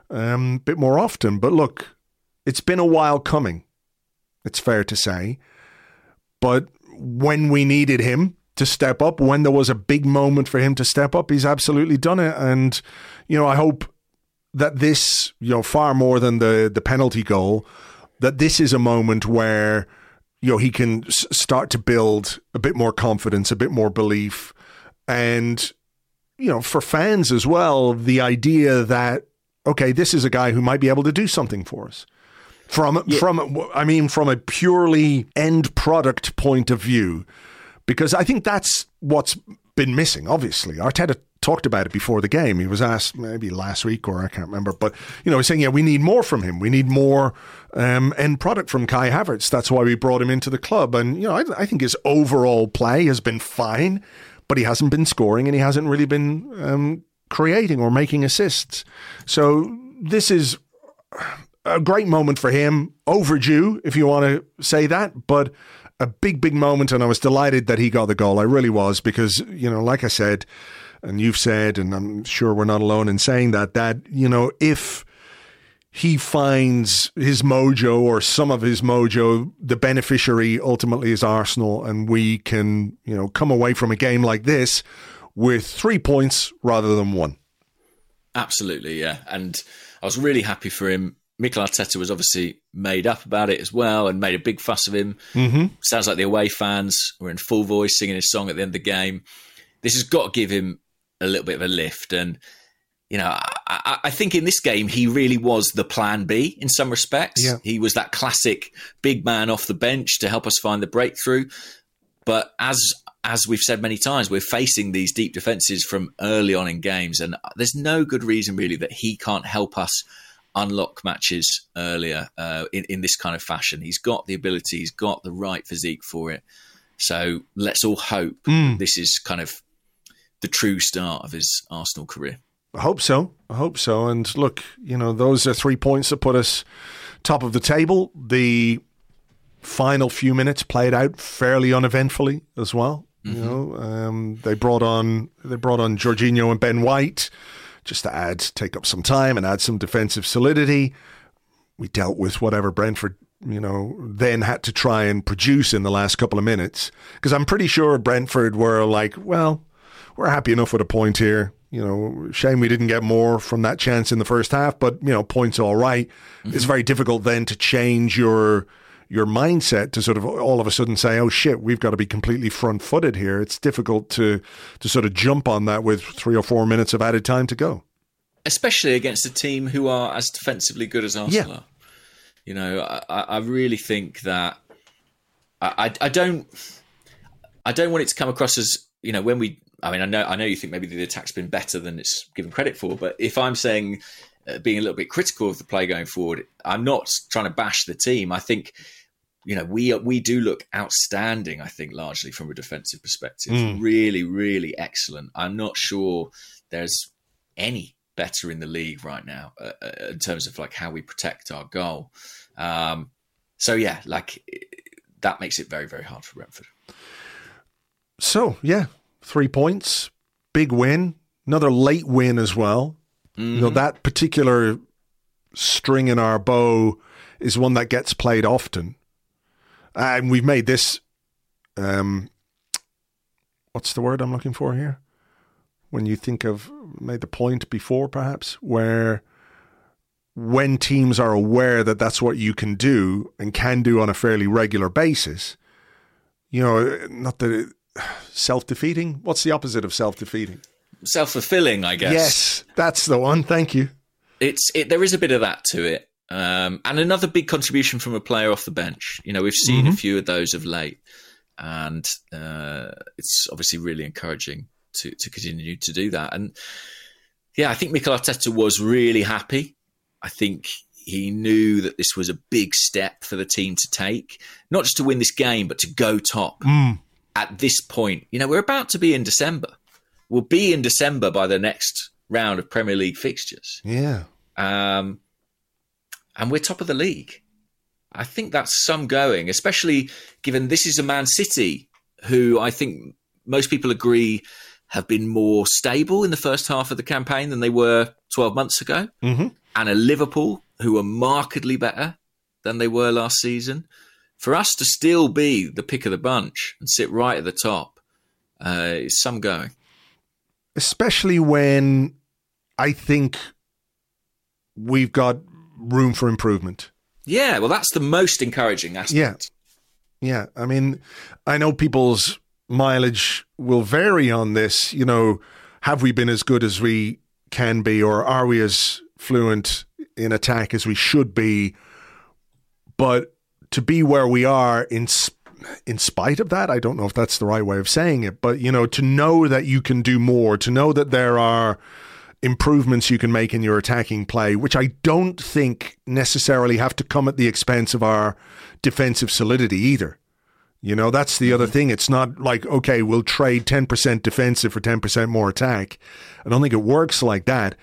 often. But look, it's been a while coming, it's fair to say. But when we needed him to step up, when there was a big moment for him to step up, he's absolutely done it. And, you know, I hope that this, you know, far more than the penalty goal, that this is a moment where, you know, he can start to build a bit more confidence, a bit more belief. And, you know, for fans as well, the idea that, okay, this is a guy who might be able to do something for us. From a purely end product point of view, because I think that's what's been missing, obviously. Arteta talked about it before the game. He was asked maybe last week, or I can't remember, but, you know, he's saying, yeah, we need more from him. We need more end product from Kai Havertz. That's why we brought him into the club. And, you know, I think his overall play has been fine, but he hasn't been scoring and he hasn't really been creating or making assists. So this is a great moment for him, overdue, if you want to say that, but a big moment, and I was delighted that he got the goal. I really was, because, like I said, and you've said, and I'm sure we're not alone in saying that, if he finds his mojo, or some of his mojo, the beneficiary ultimately is Arsenal, and we can, come away from a game like this with 3 points rather than 1. Absolutely, yeah. And I was really happy for him. Mikel Arteta was obviously made up about it as well and made a big fuss of him. Mm-hmm. Sounds like the away fans were in full voice singing his song at the end of the game. This has got to give him a little bit of a lift. And, I think in this game, he really was the plan B in some respects. Yeah. He was that classic big man off the bench to help us find the breakthrough. But as we've said many times, we're facing these deep defences from early on in games. And there's no good reason really that he can't help us unlock matches earlier in this kind of fashion. He's got the ability, he's got the right physique for it. So let's all hope this is kind of the true start of his Arsenal career. I hope so. And look, those are 3 points that put us top of the table. The final few minutes played out fairly uneventfully as well. Mm-hmm. They brought on Jorginho and Ben White just to take up some time and add some defensive solidity. We dealt with whatever Brentford, then had to try and produce in the last couple of minutes. Because I'm pretty sure Brentford were like, well, we're happy enough with a point here. Shame we didn't get more from that chance in the first half, but, points all right. Mm-hmm. It's very difficult then to change your mindset to sort of all of a sudden say, oh shit, we've got to be completely front-footed here. It's difficult to sort of jump on that with 3 or 4 minutes of added time to go. Especially against a team who are as defensively good as Arsenal are. I really think that I don't want it to come across as, I know you think maybe the attack's been better than it's given credit for, but if I'm saying being a little bit critical of the play going forward, I'm not trying to bash the team. I think, we do look outstanding, I think, largely from a defensive perspective. Really, really excellent. I'm not sure there's any better in the league right now in terms of like how we protect our goal. That makes it very, very hard for Brentford. So, 3 points, big win, another late win as well. Mm-hmm. That particular string in our bow is one that gets played often. And we've made this, what's the word I'm looking for here? When you think of, made the point before perhaps, where when teams are aware that that's what you can do and can do on a fairly regular basis, not that self-defeating. What's the opposite of self-defeating? Self-fulfilling, I guess. Yes, that's the one. Thank you. There is a bit of that to it. And another big contribution from a player off the bench. We've seen a few of those of late. And it's obviously really encouraging to continue to do that. And I think Mikel Arteta was really happy. I think he knew that this was a big step for the team to take, not just to win this game, but to go top. At this point, we're about to be in December. We'll be in December by the next round of Premier League fixtures. Yeah. And we're top of the league. I think that's some going, especially given this is a Man City who I think most people agree have been more stable in the first half of the campaign than they were 12 months ago. Mm-hmm. And a Liverpool who are markedly better than they were last season. For us to still be the pick of the bunch and sit right at the top is some going. Especially when I think we've got room for improvement. Yeah, well, that's the most encouraging aspect. Yeah. I mean, I know people's mileage will vary on this. Have we been as good as we can be, or are we as fluent in attack as we should be? But to be where we are in spite of that, I don't know if that's the right way of saying it, but, to know that you can do more, to know that there are improvements you can make in your attacking play, which I don't think necessarily have to come at the expense of our defensive solidity either. That's the other thing. It's not like, okay, we'll trade 10% defensive for 10% more attack. I don't think it works like that.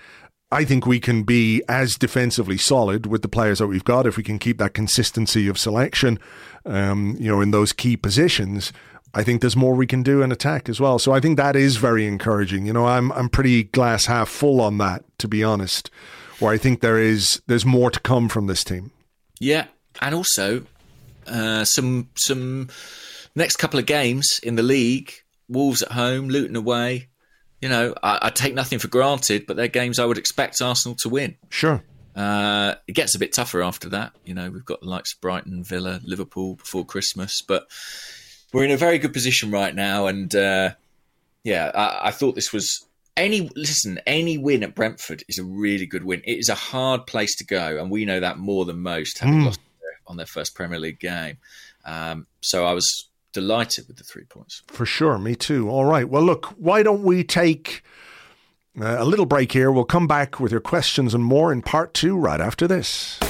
I think we can be as defensively solid with the players that we've got if we can keep that consistency of selection, in those key positions. I think there's more we can do in attack as well. So I think that is very encouraging. I'm pretty glass half full on that, to be honest, where I think there's more to come from this team. Yeah, and also some next couple of games in the league, Wolves at home, Luton away. I take nothing for granted, but they're games I would expect Arsenal to win. Sure. It gets a bit tougher after that. We've got the likes of Brighton, Villa, Liverpool before Christmas, but we're in a very good position right now. And I thought this was any win at Brentford is a really good win. It is a hard place to go, and we know that more than most, having lost on their first Premier League game. So I was delighted with the 3 points. For sure, me too. All right. Well, look, why don't we take a little break here? We'll come back with your questions and more in part 2 right after this.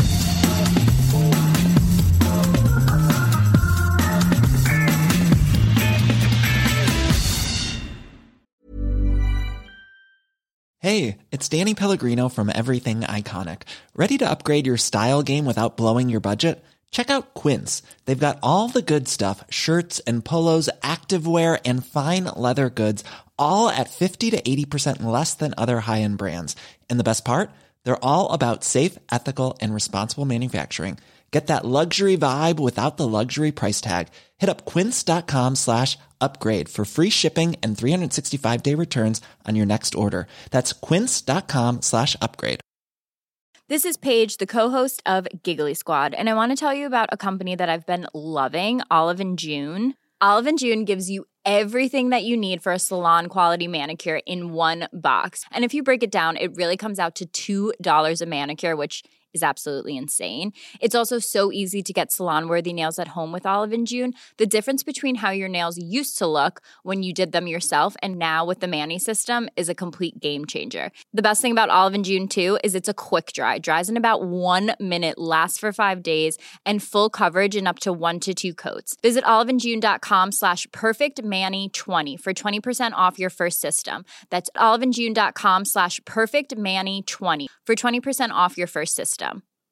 Hey, it's Danny Pellegrino from Everything Iconic. Ready to upgrade your style game without blowing your budget? Check out Quince. They've got all the good stuff, shirts and polos, activewear, and fine leather goods, all at 50 to 80% less than other high-end brands. And the best part? They're all about safe, ethical, and responsible manufacturing. Get that luxury vibe without the luxury price tag. Hit up quince.com/upgrade for free shipping and 365-day returns on your next order. That's quince.com/upgrade. This is Paige, the co-host of Giggly Squad, and I want to tell you about a company that I've been loving, Olive & June. Olive & June gives you everything that you need for a salon-quality manicure in one box. And if you break it down, it really comes out to $2 a manicure, which is absolutely insane. It's also so easy to get salon-worthy nails at home with Olive & June. The difference between how your nails used to look when you did them yourself and now with the Mani system is a complete game changer. The best thing about Olive & June, too, is it's a quick dry. Dries in about 1 minute, lasts for 5 days, and full coverage in up to 1 to 2 coats. Visit oliveandjune.com/perfectmani20 for 20% off your first system. That's oliveandjune.com/perfectmani20 for 20% off your first system.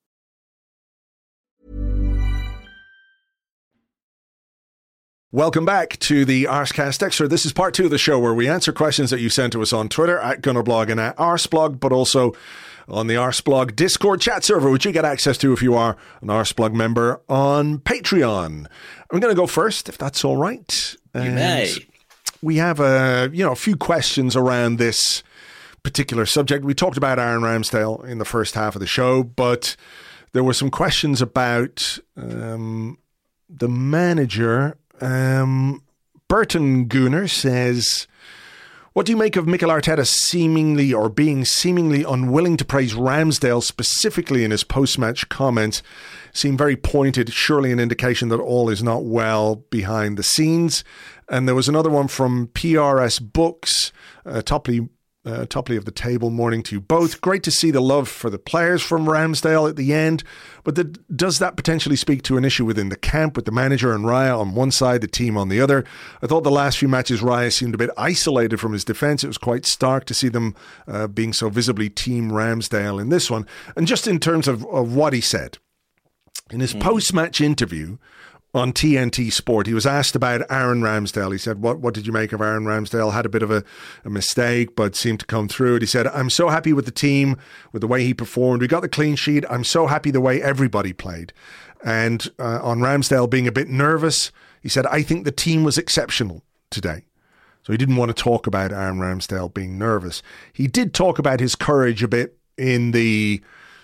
Welcome back to the Arscast Extra. This is part 2 of the show where we answer questions that you sent to us on Twitter at Gunnerblog and at Arsblog, but also on the Arsblog Discord chat server, which you get access to if you are an Arsblog member on Patreon. I'm going to go first, if that's all right. You may. We have a few questions around this particular subject. We talked about Aaron Ramsdale in the first half of the show, but there were some questions about the manager. Burton Gooner says, what do you make of Mikel Arteta being seemingly unwilling to praise Ramsdale specifically in his post-match comments? Seemed very pointed, surely an indication that all is not well behind the scenes. And there was another one from PRS Books, Topley of the table, morning to you both. Great to see the love for the players from Ramsdale at the end, but does that potentially speak to an issue within the camp with the manager and Raya on one side, the team on the other? I thought the last few matches Raya seemed a bit isolated from his defence. It was quite stark to see them being so visibly Team Ramsdale in this one. And just in terms of what he said, in his post-match interview on TNT Sport, he was asked about Aaron Ramsdale. He said, what did you make of Aaron Ramsdale? Had a bit of a mistake, but seemed to come through it. He said, I'm so happy with the team, with the way he performed. We got the clean sheet. I'm so happy the way everybody played. And on Ramsdale being a bit nervous, he said, I think the team was exceptional today. So he didn't want to talk about Aaron Ramsdale being nervous. He did talk about his courage a bit in the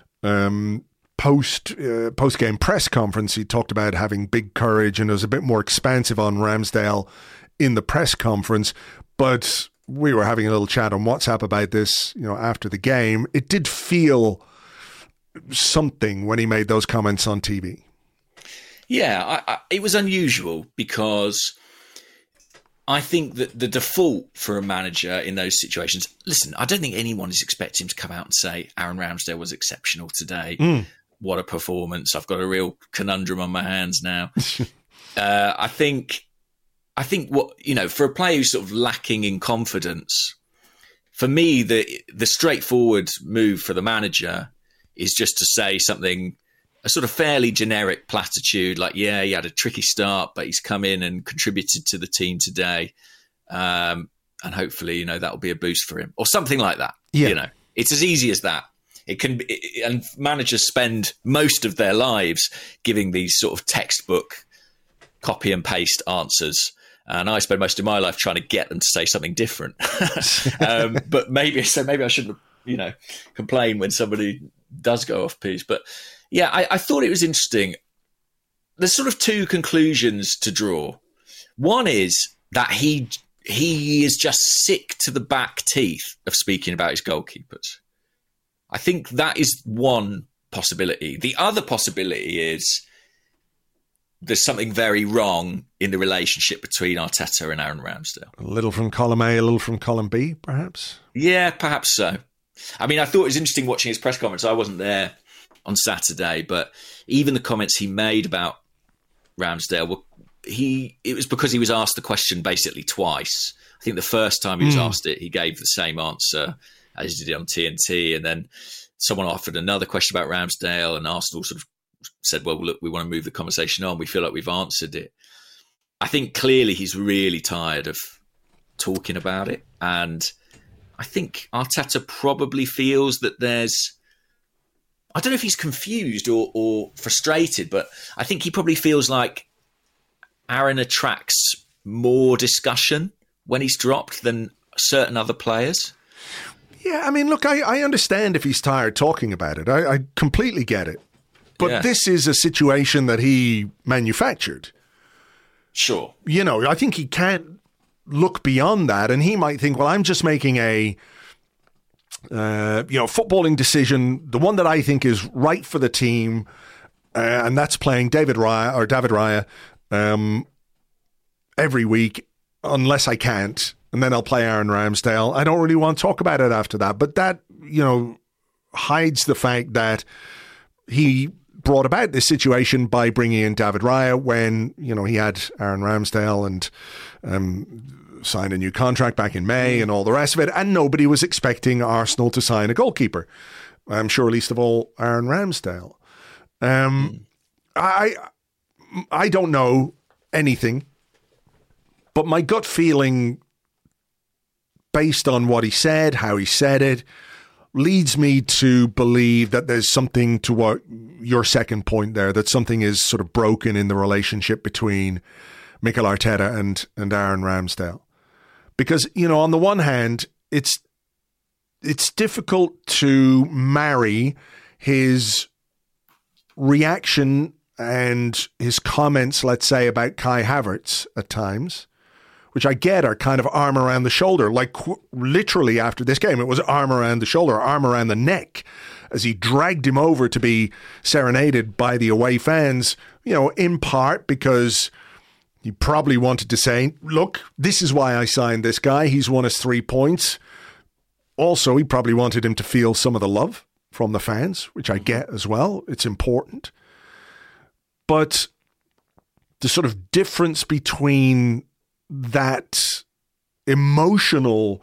post-game press conference. He talked about having big courage and was a bit more expansive on Ramsdale in the press conference. But we were having a little chat on WhatsApp about this, after the game. It did feel something when he made those comments on TV. Yeah, it was unusual because I think that the default for a manager in those situations, listen, I don't think anyone is expecting him to come out and say Aaron Ramsdale was exceptional today. What a performance. I've got a real conundrum on my hands now. I think what, for a player who's sort of lacking in confidence, for me, the straightforward move for the manager is just to say something, a sort of fairly generic platitude, like, yeah, he had a tricky start, but he's come in and contributed to the team today. And hopefully, that will be a boost for him, or something like that. Yeah. It's as easy as that. It can be, and managers spend most of their lives giving these sort of textbook copy and paste answers. And I spend most of my life trying to get them to say something different. But maybe I shouldn't, complain when somebody does go off piece. But yeah, I thought it was interesting. There's sort of two conclusions to draw. One is that he is just sick to the back teeth of speaking about his goalkeepers. I think that is one possibility. The other possibility is there's something very wrong in the relationship between Arteta and Aaron Ramsdale. A little from column A, a little from column B, perhaps? Yeah, perhaps so. I mean, I thought it was interesting watching his press conference. I wasn't there on Saturday, but even the comments he made about Ramsdale, it was because he was asked the question basically twice. I think the first time he was asked it, he gave the same answer as he did on TNT, and then someone offered another question about Ramsdale, and Arsenal sort of said, well, look, we want to move the conversation on. We feel like we've answered it. I think clearly he's really tired of talking about it, and I think Arteta probably feels that I don't know if he's confused or frustrated, but I think he probably feels like Aaron attracts more discussion when he's dropped than certain other players. Yeah, I mean, look, I understand if he's tired talking about it. I completely get it. But This is a situation that he manufactured. Sure. I think he can't look beyond that, and he might think, well, I'm just making a footballing decision, the one that I think is right for the team, and that's playing David Raya every week, unless I can't, and then I'll play Aaron Ramsdale. I don't really want to talk about it after that, but that, hides the fact that he brought about this situation by bringing in David Raya when, he had Aaron Ramsdale and signed a new contract back in May and all the rest of it, and nobody was expecting Arsenal to sign a goalkeeper. I'm sure least of all Aaron Ramsdale. I don't know anything, but my gut feeling, based on what he said, how he said it, leads me to believe that there's something to what your second point there, that something is sort of broken in the relationship between Mikel Arteta and Aaron Ramsdale. Because, on the one hand, it's difficult to marry his reaction and his comments, let's say, about Kai Havertz at times, which I get are kind of arm around the shoulder, like literally after this game, it was arm around the shoulder, arm around the neck, as he dragged him over to be serenaded by the away fans, in part because he probably wanted to say, look, this is why I signed this guy. He's won us 3 points. Also, he probably wanted him to feel some of the love from the fans, which I get as well. It's important. But the sort of difference between that emotional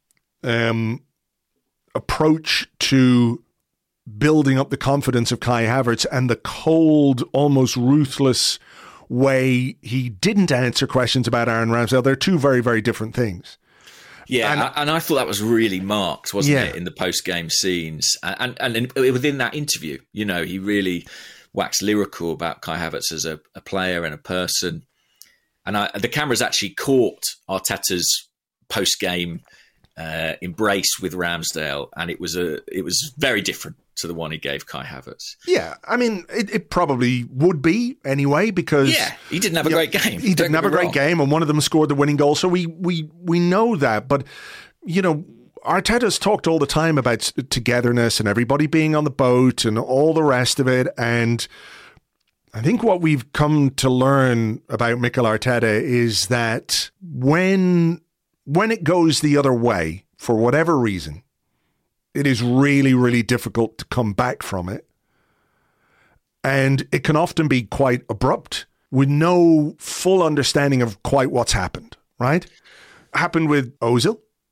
approach to building up the confidence of Kai Havertz and the cold, almost ruthless way he didn't answer questions about Aaron Ramsdale, they're two very, very different things. Yeah, and I thought that was really marked, wasn't it, in the post-game scenes. And within that interview, he really waxed lyrical about Kai Havertz as a player and a person. And the cameras actually caught Arteta's post-game embrace with Ramsdale, and it was very different to the one he gave Kai Havertz. Yeah, I mean, it probably would be anyway, because he didn't have a great game. He didn't have a great game, and one of them scored the winning goal, so we know that. But Arteta's talked all the time about togetherness and everybody being on the boat and all the rest of it, and I think what we've come to learn about Mikel Arteta is that when it goes the other way, for whatever reason, it is really, really difficult to come back from it. And it can often be quite abrupt with no full understanding of quite what's happened, right? Happened with Ozil.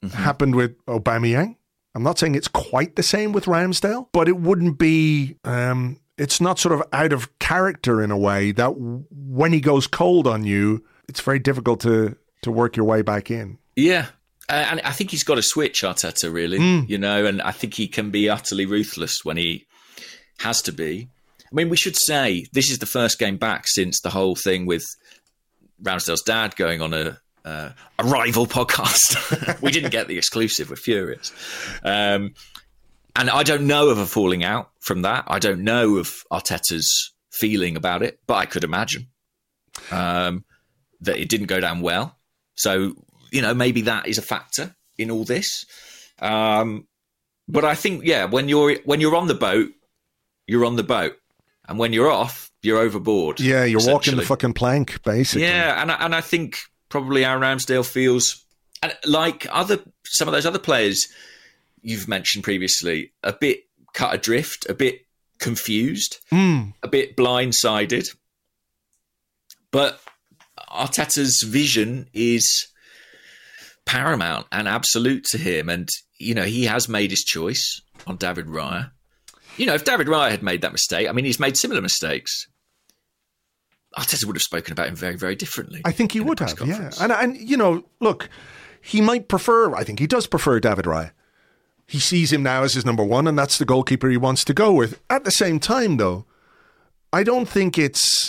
happened with Aubameyang. I'm not saying it's quite the same with Ramsdale, but it wouldn't be, it's not sort of out of character in a way that when he goes cold on you, it's very difficult to work your way back in. Yeah. And I think he's got a switch, Arteta, really, and I think he can be utterly ruthless when he has to be. I mean, we should say this is the first game back since the whole thing with Ramsdale's dad going on a rival podcast. We didn't get the exclusive. We're furious. And I don't know of a falling out from that. I don't know of Arteta's feeling about it, but I could imagine that it didn't go down well. So, maybe that is a factor in all this. But I think, when you're on the boat, you're on the boat. And when you're off, you're overboard. Yeah, you're walking the fucking plank, basically. Yeah, and I think probably Aaron Ramsdale feels, like some of those other players you've mentioned previously, a bit cut adrift, a bit confused, a bit blindsided. But Arteta's vision is paramount and absolute to him. And, he has made his choice on David Raya. If David Raya had made that mistake, I mean, he's made similar mistakes. Arteta would have spoken about him very, very differently. I think he would have, yeah. And look, he might prefer, I think he does prefer David Raya. He sees him now as his number one, and that's the goalkeeper he wants to go with. At the same time, though, I don't think it's...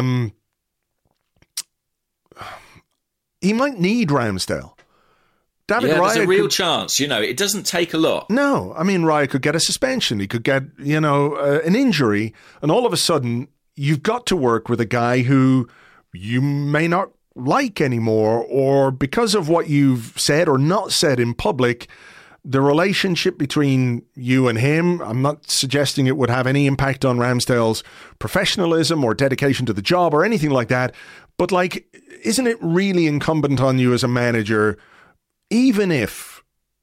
he might need Ramsdale. David Raya there's a real chance. It doesn't take a lot. No, I mean, Raya could get a suspension. He could get, an injury. And all of a sudden, you've got to work with a guy who you may not like anymore, or because of what you've said or not said in public, the relationship between you and him, I'm not suggesting it would have any impact on Ramsdale's professionalism or dedication to the job or anything like that. But isn't it really incumbent on you as a manager, even if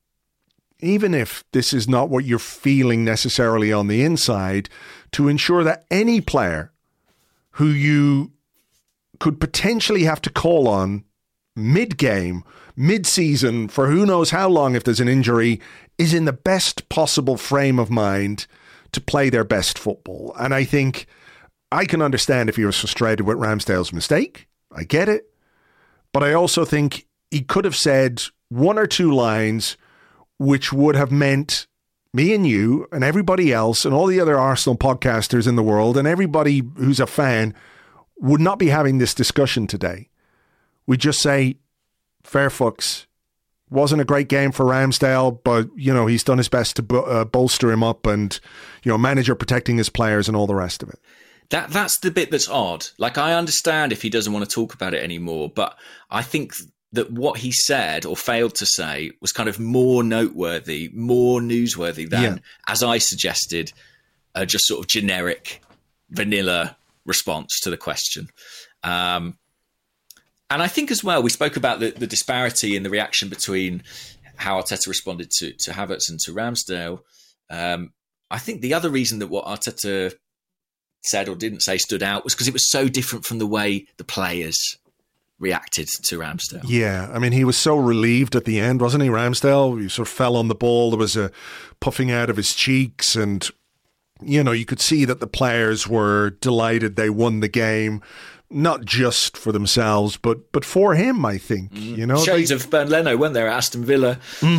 this is not what you're feeling necessarily on the inside, to ensure that any player who you could potentially have to call on mid-game, mid-season, for who knows how long if there's an injury, is in the best possible frame of mind to play their best football. And I think I can understand if he was frustrated with Ramsdale's mistake. I get it. But I also think he could have said one or two lines which would have meant me and you and everybody else and all the other Arsenal podcasters in the world and everybody who's a fan would not be having this discussion today. We just say, fair fucks. Wasn't a great game for Ramsdale, but, he's done his best to bolster him up and, manager protecting his players and all the rest of it. That's the bit that's odd. I understand if he doesn't want to talk about it anymore, but I think that what he said or failed to say was kind of more noteworthy, more newsworthy than, as I suggested, just sort of generic, vanilla response to the question. And I think as well, we spoke about the disparity in the reaction between how Arteta responded to Havertz and to Ramsdale. I think the other reason that what Arteta said or didn't say stood out was because it was so different from the way the players reacted to Ramsdale. Yeah, I mean, he was so relieved at the end, wasn't he, Ramsdale? He sort of fell on the ball. There was a puffing out of his cheeks and, you could see that the players were delighted they won the game, not just for themselves, but for him, I think. Shades of Bernd Leno, weren't there, at Aston Villa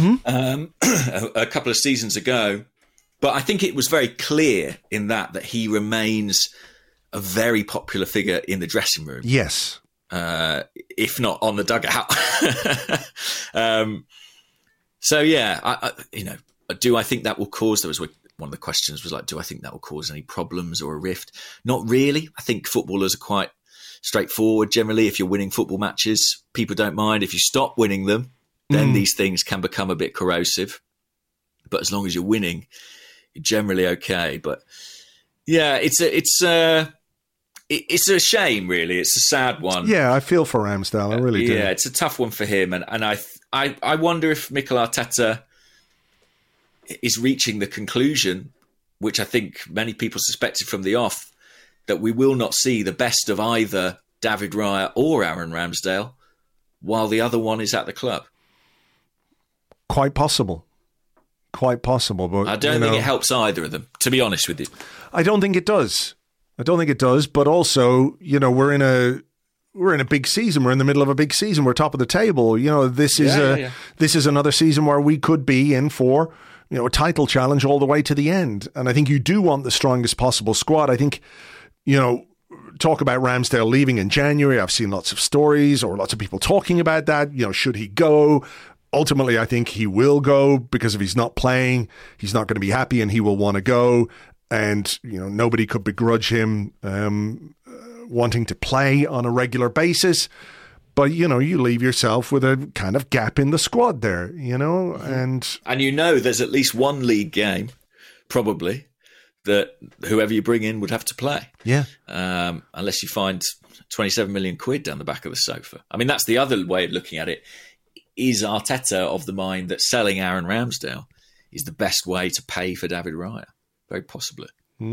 a couple of seasons ago. But I think it was very clear in that he remains a very popular figure in the dressing room. Yes. If not on the dugout. Do I think that will cause, one of the questions was do I think that will cause any problems or a rift? Not really. I think footballers are quite straightforward. Generally, if you're winning football matches, people don't mind. If you stop winning them, then these things can become a bit corrosive. But as long as you're winning, you're generally okay. But yeah, it's a shame, really. It's a sad one. Yeah, I feel for Ramsdale. I really do. Yeah, it's a tough one for him. And I wonder if Mikel Arteta is reaching the conclusion, which I think many people suspected from the off, that we will not see the best of either David Raya or Aaron Ramsdale while the other one is at the club. quite possible. Quite possible. But I don't think it helps either of them, to be honest with you. I don't think it does. But also, we're in a big season. We're in the middle of a big season. We're top of the table. This is another season where we could be in for, a title challenge all the way to the end. And I think you do want the strongest possible squad. I think, talk about Ramsdale leaving in January. I've seen lots of stories or lots of people talking about that. Should he go? Ultimately, I think he will go, because if he's not playing, he's not going to be happy and he will want to go. And, nobody could begrudge him wanting to play on a regular basis. But, you leave yourself with a kind of gap in the squad there, and there's at least one league game, probably, that whoever you bring in would have to play. Yeah. Unless you find 27 million quid down the back of the sofa. I mean, that's the other way of looking at it. Is Arteta of the mind that selling Aaron Ramsdale is the best way to pay for David Raya? Very possibly.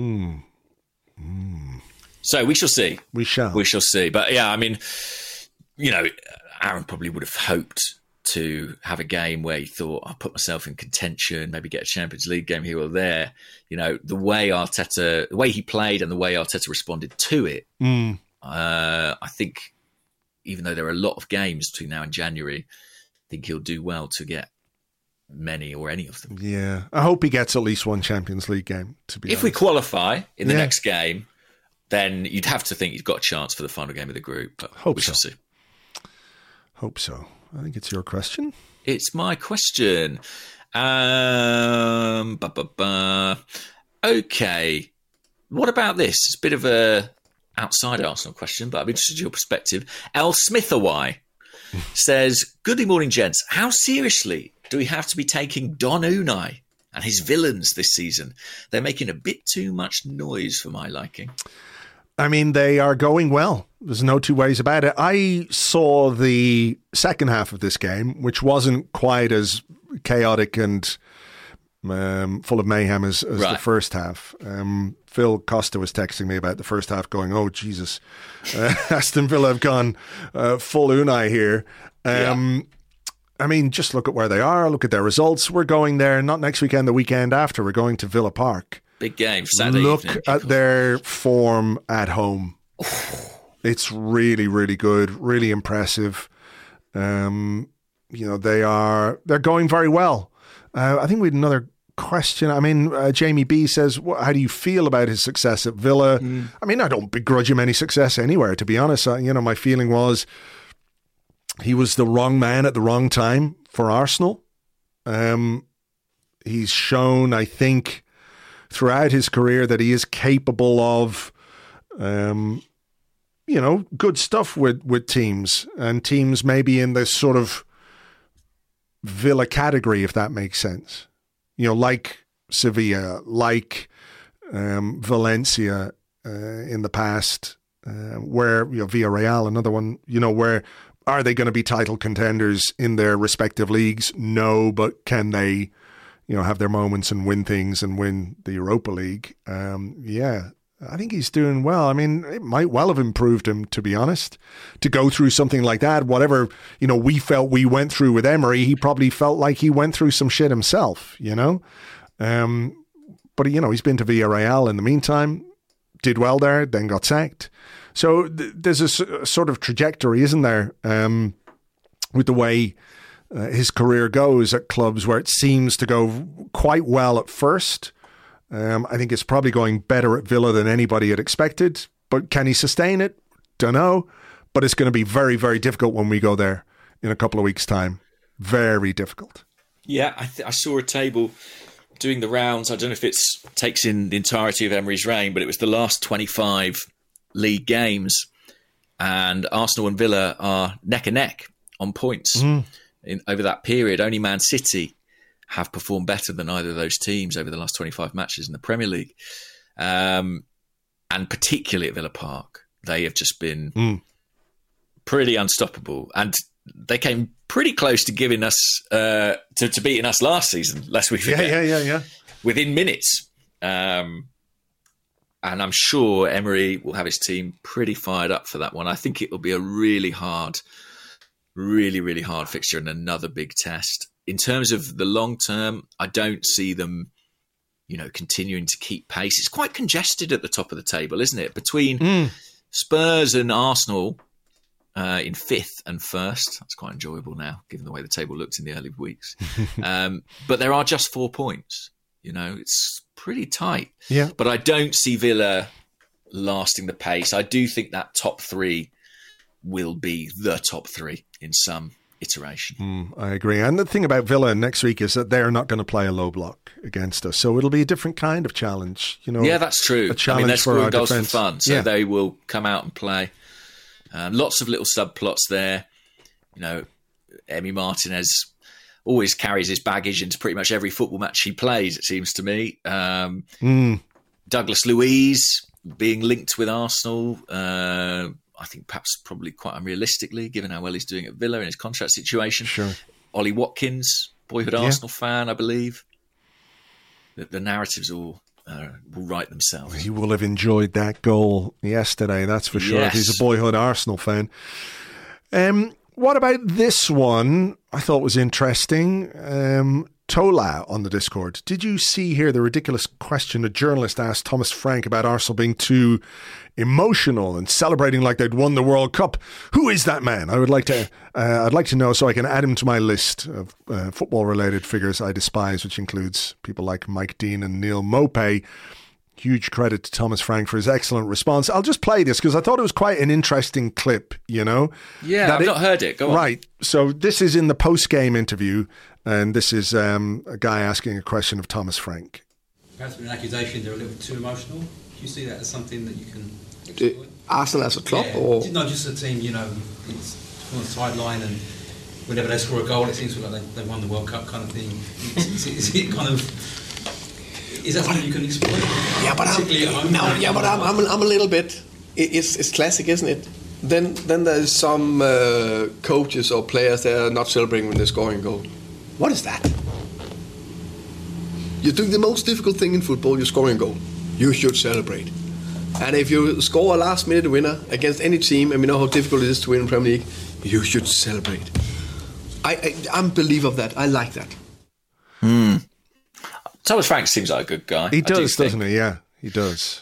So we shall see. We shall see. But yeah, I mean, Aaron probably would have hoped to have a game where he thought, I'll put myself in contention, maybe get a Champions League game here or there. The way he played and the way Arteta responded to it, I think, even though there are a lot of games between now and January, I think he'll do well to get many or any of them. Yeah. I hope he gets at least one Champions League game, to be honest. If we qualify in the next game, then you'd have to think he's got a chance for the final game of the group. But we shall see. Hope so. I think it's your question. It's my question. Okay. What about this? It's a bit of a outside Arsenal question, but I'm interested in your perspective. El Smithaway says, "Good morning, gents. How seriously do we have to be taking Don Unai and his villains this season? They're making a bit too much noise for my liking." I mean, they are going well. There's no two ways about it. I saw the second half of this game, which wasn't quite as chaotic and full of mayhem as the first half. Phil Costa was texting me about the first half going, oh, Jesus, Aston Villa have gone full Unai here. I mean, just look at where they are. Look at their results. We're going there, not next weekend, the weekend after. We're going to Villa Park. Big game, Saturday Look evening. at their form at home. It's really, really good, really impressive. They're going very well. I think we had another question. I mean, Jamie B says, how do you feel about his success at Villa? I mean, I don't begrudge him any success anywhere, to be honest. My feeling was he was the wrong man at the wrong time for Arsenal. He's shown, I think, throughout his career that he is capable of, good stuff with teams, and teams maybe in this sort of Villa category, if that makes sense. Like Sevilla, like Valencia in the past, where Villarreal, another one, where are they going to be title contenders in their respective leagues? No, but can they have their moments and win things and win the Europa League? I think he's doing well. I mean, it might well have improved him, to be honest, to go through something like that. Whatever, we felt we went through with Emery, he probably felt like he went through some shit himself, But, he's been to Villarreal in the meantime, did well there, then got sacked. So there's a sort of trajectory, isn't there, with the way his career goes at clubs where it seems to go quite well at first. I think it's probably going better at Villa than anybody had expected. But can he sustain it? Don't know. But it's going to be very, very difficult when we go there in a couple of weeks' time. Very difficult. Yeah, I saw a table doing the rounds. I don't know if it takes in the entirety of Emery's reign, but it was the last 25 league games. And Arsenal and Villa are neck and neck on points. Over that period. Only Man City have performed better than either of those teams over the last 25 matches in the Premier League. And particularly at Villa Park, they have just been pretty unstoppable. And they came pretty close to giving us, to beating us last season, lest we forget. Yeah. Within minutes. And I'm sure Emery will have his team pretty fired up for that one. I think it will be a really hard fixture and another big test. in terms of the long term, I don't see them, continuing to keep pace. It's quite congested at the top of the table, isn't it? Between Spurs and Arsenal in 5th and 1st. That's quite enjoyable now, given the way the table looked in the early weeks. But there are just 4 points. It's pretty tight. Yeah. But I don't see Villa lasting the pace. I do think that top 3 will be the top 3 in some iteration. I agree. And the thing about Villa next week is that they're not going to play a low block against us. So it'll be a different kind of challenge. Yeah, that's true. A challenge they're for our scoring goals defense. for fun, so they will come out and play. Lots of little subplots there. Emi Martinez always carries his baggage into pretty much every football match he plays, it seems to me. Douglas Luiz being linked with Arsenal, I think perhaps probably quite unrealistically, given how well he's doing at Villa in his contract situation. Sure. Ollie Watkins, boyhood Arsenal fan, I believe. The narratives all will write themselves. He will have enjoyed that goal yesterday, that's for sure. Yes. He's a boyhood Arsenal fan. What about this one? I thought was interesting. Tola on the Discord. Did you see here the ridiculous question a journalist asked Thomas Frank about Arsenal being too emotional and celebrating like they'd won the World Cup? Who is that man? I'd like to know so I can add him to my list of football-related figures I despise, which includes people like Mike Dean and Neil Mopay. Huge credit to Thomas Frank for his excellent response. I'll just play this because I thought it was quite an interesting clip, Yeah, I've not heard it. Go on. Right. So this is in the post-game interview, and this is a guy asking a question of Thomas Frank. Perhaps an accusation they're a little bit too emotional. Do you see that as something that you can exploit? Arsenal as a club? Or Not just a team, it's on the sideline and whenever they score a goal it seems like they won the World Cup kind of thing. Is it kind of... Is that something you can exploit? Yeah, but I'm a little bit. It's classic, isn't it? Then there's some coaches or players that are not celebrating when they're scoring a goal. What is that? You're doing the most difficult thing in football. You're scoring a goal. You should celebrate. And if you score a last-minute winner against any team, and we know how difficult it is to win in the Premier League, you should celebrate. I'm a believer of that. I like that. Thomas Frank seems like a good guy. He does, doesn't he? Yeah, he does.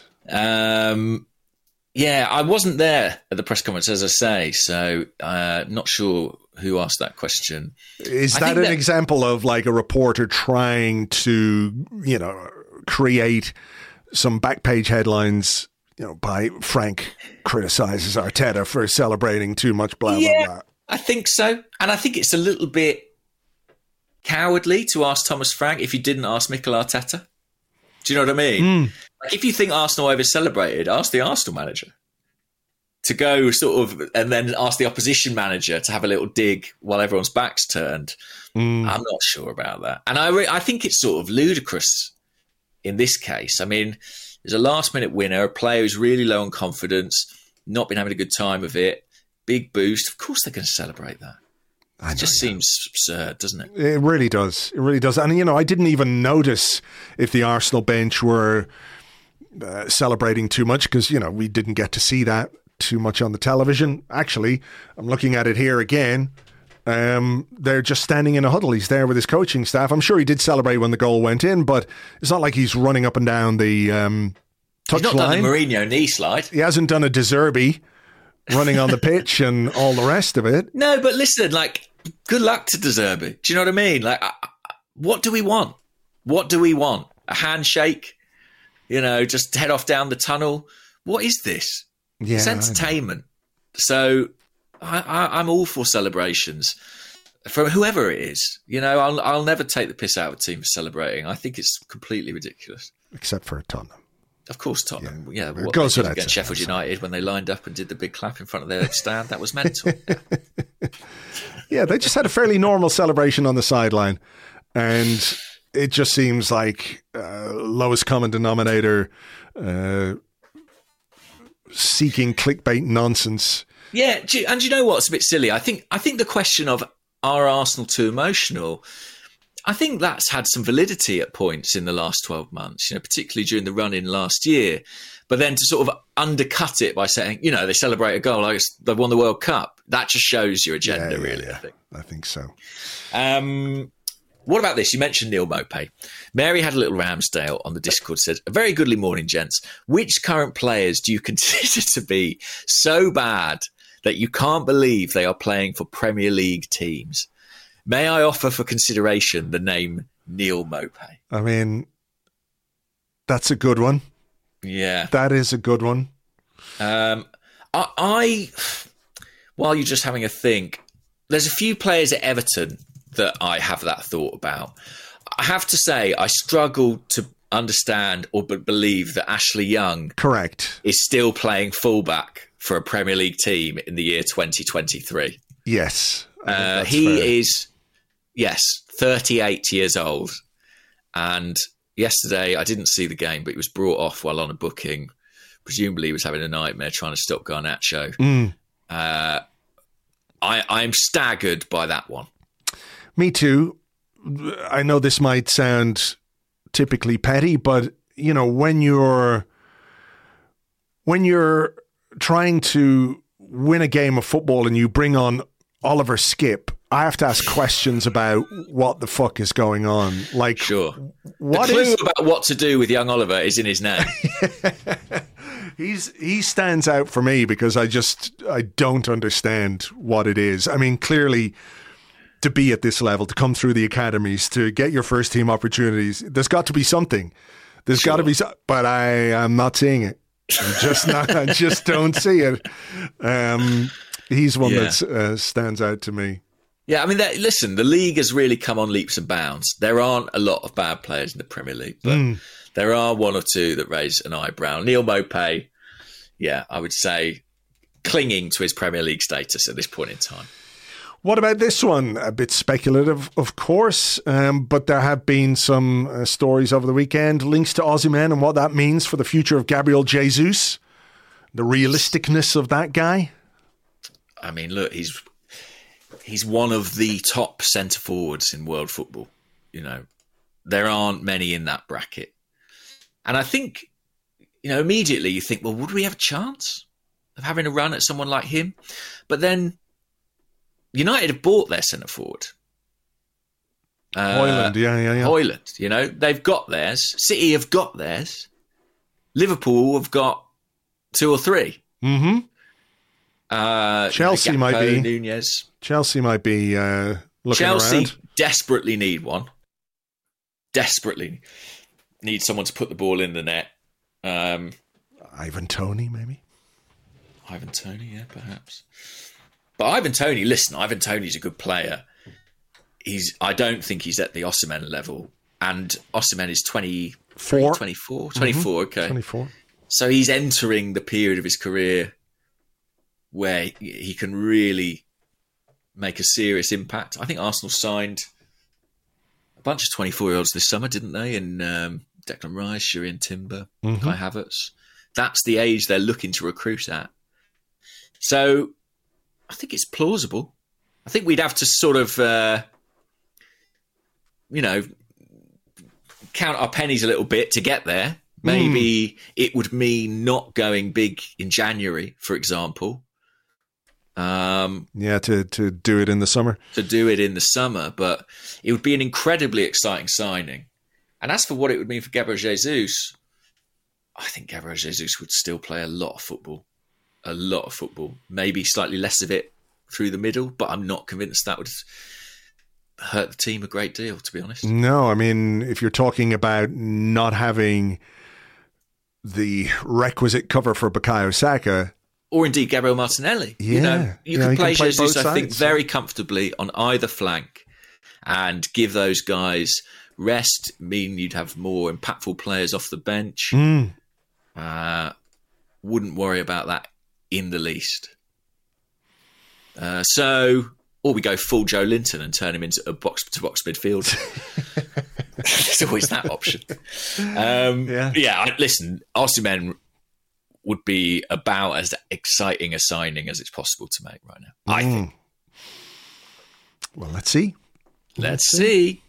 I wasn't there at the press conference, as I say, so not sure who asked that question. Is that an example of like a reporter trying to, create some back page headlines, by Frank criticizes Arteta for celebrating too much, blah, blah, blah? I think so. And I think it's a little bit cowardly to ask Thomas Frank if you didn't ask Mikel Arteta. Do you know what I mean? Like if you think Arsenal over-celebrated, ask the Arsenal manager to go sort of, and then ask the opposition manager to have a little dig while everyone's back's turned. I'm not sure about that. And I think it's sort of ludicrous in this case. I mean, there's a last-minute winner, a player who's really low on confidence, not been having a good time of it, big boost. Of course they're going to celebrate that. It just seems absurd, doesn't it? It really does. It really does. And, I didn't even notice if the Arsenal bench were celebrating too much because, we didn't get to see that too much on the television. Actually, I'm looking at it here again. They're just standing in a huddle. He's there with his coaching staff. I'm sure he did celebrate when the goal went in, but it's not like he's running up and down the touchline. He's not done the Mourinho knee slide. He hasn't done a De Zerbi running on the pitch and all the rest of it. No, but listen, good luck to De Zerbi. Do you know what I mean? What do we want? What do we want? A handshake? Just head off down the tunnel? What is this? Yeah, it's entertainment. So I'm all for celebrations from whoever it is. I'll never take the piss out of a team for celebrating. I think it's completely ridiculous. Except for Tottenham. Of course, Tottenham. Yeah, what goes they did against Sheffield United when they lined up and did the big clap in front of their stand, that was mental. Yeah, they just had a fairly normal celebration on the sideline, and it just seems like lowest common denominator, seeking clickbait nonsense. Yeah, and you know what's a bit silly? I think the question of are Arsenal too emotional? I think that's had some validity at points in the last 12 months, particularly during the run-in last year. But then to sort of undercut it by saying, they celebrate a goal like they've won the World Cup, that just shows your agenda, really. I think so. What about this? You mentioned Neal Maupay. Mary had a little Ramsdale on the Discord, said, a very goodly morning, gents. Which current players do you consider to be so bad that you can't believe they are playing for Premier League teams? May I offer for consideration the name Neal Maupay? I mean, that's a good one. Yeah. That is a good one. I while you're just having a think, there's a few players at Everton that I have that thought about. I have to say, I struggle to understand or believe that Ashley Young correct is still playing fullback for a Premier League team in the year 2023. Yes. He is, 38 years old. And yesterday, I didn't see the game, but he was brought off while on a booking. Presumably, he was having a nightmare trying to stop Garnacho. I'm staggered by that one. Me too. I know this might sound typically petty, but you know, when you're trying to win a game of football and you bring on Oliver Skipp, I have to ask questions about what the fuck is going on. Like, sure, the clue about what to do with young Oliver is in his name. He stands out for me because I don't understand what it is. I mean, clearly, to be at this level, to come through the academies, to get your first team opportunities, there's got to be something. There's got to be, but I am not seeing it. I just don't see it. He's one that stands out to me. Yeah, I mean, listen, the league has really come on leaps and bounds. There aren't a lot of bad players in the Premier League, but there are one or two that raise an eyebrow. Neal Maupay, I would say, clinging to his Premier League status at this point in time. What about this one? A bit speculative, of course, but there have been some stories over the weekend, links to Osimhen and what that means for the future of Gabriel Jesus, the realisticness of that guy. I mean, look, he's one of the top centre forwards in world football. You know, there aren't many in that bracket. And I think, you know, immediately you think, well, would we have a chance of having a run at someone like him? But then United have bought their centre forward. Højlund, yeah. Højlund, you know, they've got theirs. City have got theirs. Liverpool have got 2 or 3. Mm-hmm. Chelsea might be. Nunez. Chelsea might be looking Chelsea around. Desperately need one. Desperately need someone to put the ball in the net. Ivan Toney, maybe? Ivan Toney, yeah, perhaps. But Ivan Toney's a good player. I don't think he's at the Osimhen level. And Osimhen is 24. 24, okay. 24. So he's entering the period of his career where he can really make a serious impact. I think Arsenal signed a bunch of 24-year-olds this summer, didn't they? And Declan Rice, Jurrien Timber, Kai Havertz. That's the age they're looking to recruit at. So I think it's plausible. I think we'd have to sort of, count our pennies a little bit to get there. Maybe it would mean not going big in January, for example. To do it in the summer. To do it in the summer, but it would be an incredibly exciting signing. And as for what it would mean for Gabriel Jesus, I think Gabriel Jesus would still play a lot of football. A lot of football. Maybe slightly less of it through the middle, but I'm not convinced that would hurt the team a great deal, to be honest. No, I mean, if you're talking about not having the requisite cover for Bukayo Saka, or indeed Gabriel Martinelli. Yeah. You can play Jesus, I think, very comfortably on either flank and give those guys rest, mean you'd have more impactful players off the bench. Wouldn't worry about that in the least. Or we go full Joe Linton and turn him into a box-to-box midfielder. There's always that option. Listen, Osimhen would be about as exciting a signing as it's possible to make right now, I think. Well, let's see. Let's see.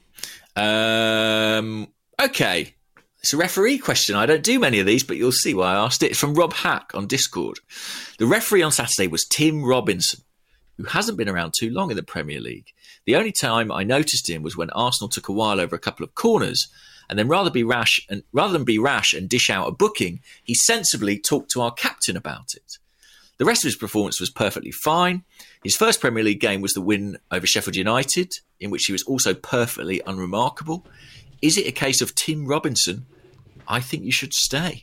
Okay. It's a referee question. I don't do many of these, but you'll see why I asked it. It's from Rob Hack on Discord. The referee on Saturday was Tim Robinson. who hasn't been around too long in the Premier League. The only time I noticed him was when Arsenal took a while over a couple of corners, and then rather than be rash and dish out a booking, he sensibly talked to our captain about it. The rest of his performance was perfectly fine. His first Premier League game was the win over Sheffield United, in which he was also perfectly unremarkable. Is it a case of Tim Robinson? I think you should stay.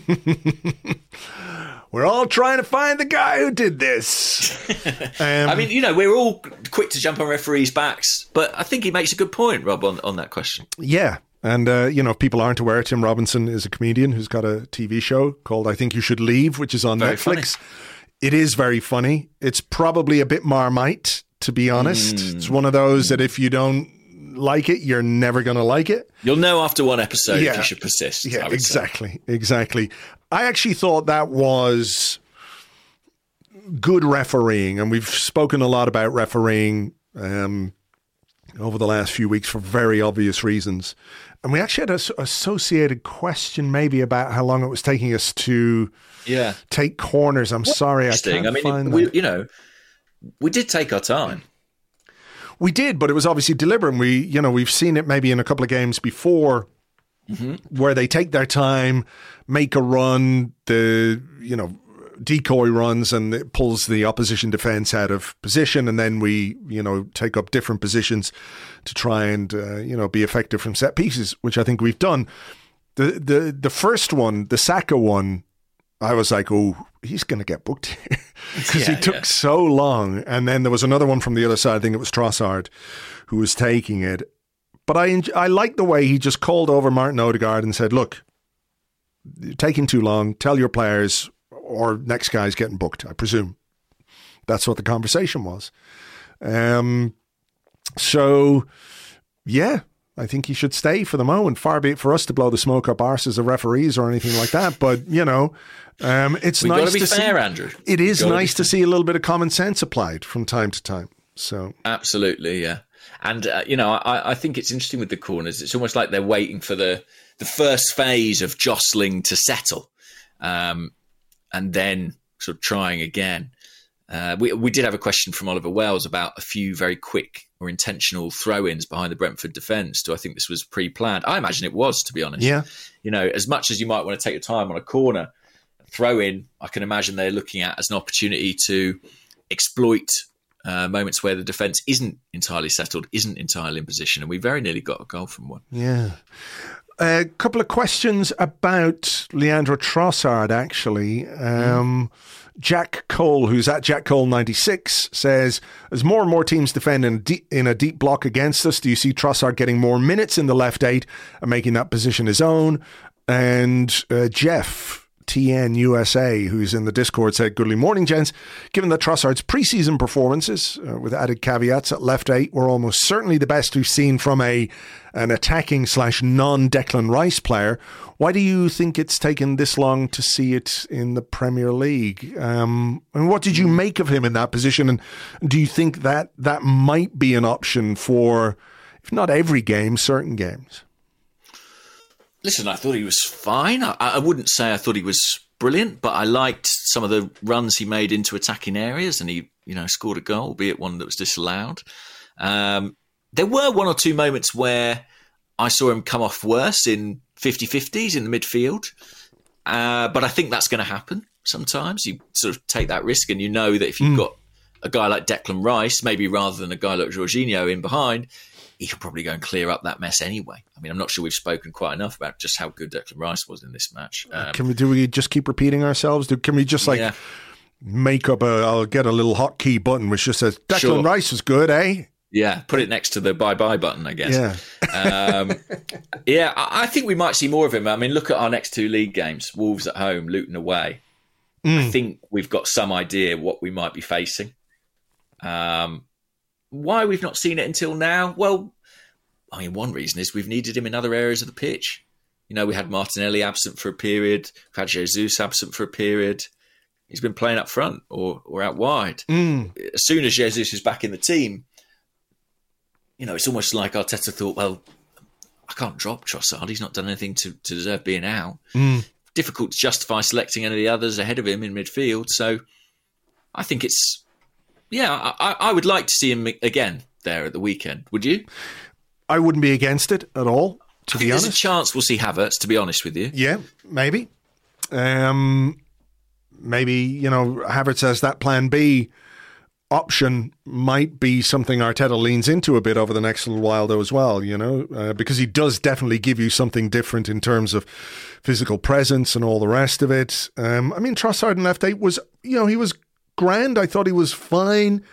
We're all trying to find the guy who did this. I mean, we're all quick to jump on referees' backs, but I think he makes a good point, Rob, on that question. Yeah. And, if people aren't aware, Tim Robinson is a comedian who's got a TV show called I Think You Should Leave, which is on Netflix. Funny. It is very funny. It's probably a bit Marmite, to be honest. It's one of those that if you don't like it, you're never going to like it. You'll know after one episode if you should persist. Yeah, exactly. I actually thought that was good refereeing, and we've spoken a lot about refereeing over the last few weeks for very obvious reasons. And we actually had an associated question maybe about how long it was taking us to take corners. I'm sorry, I can't find that. We did take our time. We did, but it was obviously deliberate. We've seen it maybe in a couple of games before where they take their time, make a run, decoy runs, and it pulls the opposition defense out of position, and then we take up different positions to try and be effective from set pieces, which I think we've done. The first one, the Saka one, I was like, oh, he's going to get booked here because he took so long. And then there was another one from the other side. I think it was Trossard who was taking it. But I liked the way he just called over Martin Odegaard and said, look, you're taking too long. Tell your players or next guy's getting booked, I presume. That's what the conversation was. So, yeah, I think he should stay for the moment. Far be it for us to blow the smoke up arses of referees or anything like that. But, it's nice to see. Andrew. It is nice to see a little bit of common sense applied from time to time. So absolutely, yeah. And, I think it's interesting with the corners. It's almost like they're waiting for the first phase of jostling to settle and then sort of trying again. We did have a question from Oliver Wells about a few very quick or intentional throw-ins behind the Brentford defence. Do I think this was pre-planned? I imagine it was, to be honest. Yeah. As much as you might want to take your time on a corner, throw-in, I can imagine they're looking at as an opportunity to exploit moments where the defence isn't entirely settled, isn't entirely in position, and we very nearly got a goal from one. Yeah. A couple of questions about Leandro Trossard, actually. Jack Cole, who's at Jack Cole 96, says, as more and more teams defend in a deep block against us, do you see Trossard getting more minutes in the left 8 and making that position his own? And Jeff TN USA, who's in the Discord, said, good morning, gents. Given that Trossard's preseason performances, with added caveats at left 8, were almost certainly the best we've seen from an attacking / non-Declan Rice player, why do you think it's taken this long to see it in the Premier League? And what did you make of him in that position? And do you think that might be an option for, if not every game, certain games? Listen, I thought he was fine. I wouldn't say I thought he was brilliant, but I liked some of the runs he made into attacking areas, and he, scored a goal, albeit one that was disallowed. There were one or two moments where I saw him come off worse in 50-50s in the midfield, but I think that's going to happen sometimes. You sort of take that risk, and you know that if you've got a guy like Declan Rice, maybe rather than a guy like Jorginho in behind, he could probably go and clear up that mess anyway. I mean, I'm not sure we've spoken quite enough about just how good Declan Rice was in this match. Do we just keep repeating ourselves? Can we just make up I'll get a little hotkey button which just says Declan Rice was good, eh? Yeah, put it next to the bye-bye button, I guess. Yeah. I think we might see more of him. I mean, look at our next two league games, Wolves at home, Luton away. I think we've got some idea what we might be facing. Why we've not seen it until now? Well, I mean, one reason is we've needed him in other areas of the pitch. We had Martinelli absent for a period. We've had Jesus absent for a period. He's been playing up front or out wide. As soon as Jesus is back in the team, it's almost like Arteta thought, well, I can't drop Trossard. He's not done anything to deserve being out. Difficult to justify selecting any of the others ahead of him in midfield. So I think it's Yeah, I would like to see him again there at the weekend. Would you? I wouldn't be against it at all, to be honest. There's a chance we'll see Havertz, to be honest with you. Yeah, maybe. Maybe, Havertz as that plan B option might be something Arteta leans into a bit over the next little while, though, as well, because he does definitely give you something different in terms of physical presence and all the rest of it. Trossard in left 8 was, he was grand. I thought he was fine.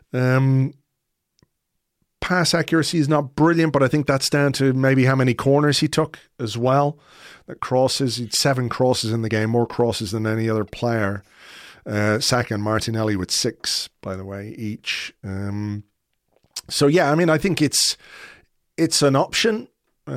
Pass accuracy is not brilliant, but I think that's down to maybe how many corners he took as well. That crosses, he had 7 crosses in the game, more crosses than any other player. Saka and Martinelli with 6, by the way, each. I think it's an option.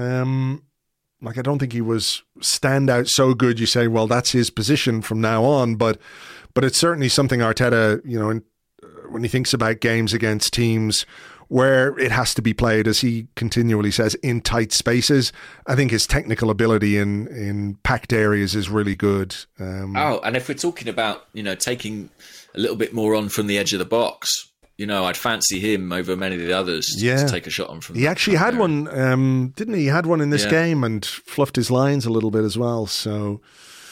I don't think he was standout so good. You say, well, that's his position from now on, but it's certainly something Arteta, when he thinks about games against teams where it has to be played, as he continually says, in tight spaces. I think his technical ability in packed areas is really good. And if we're talking about, taking a little bit more on from the edge of the box, I'd fancy him over many of the others to take a shot on from. He actually had one, didn't he? He had one in this game and fluffed his lines a little bit as well. So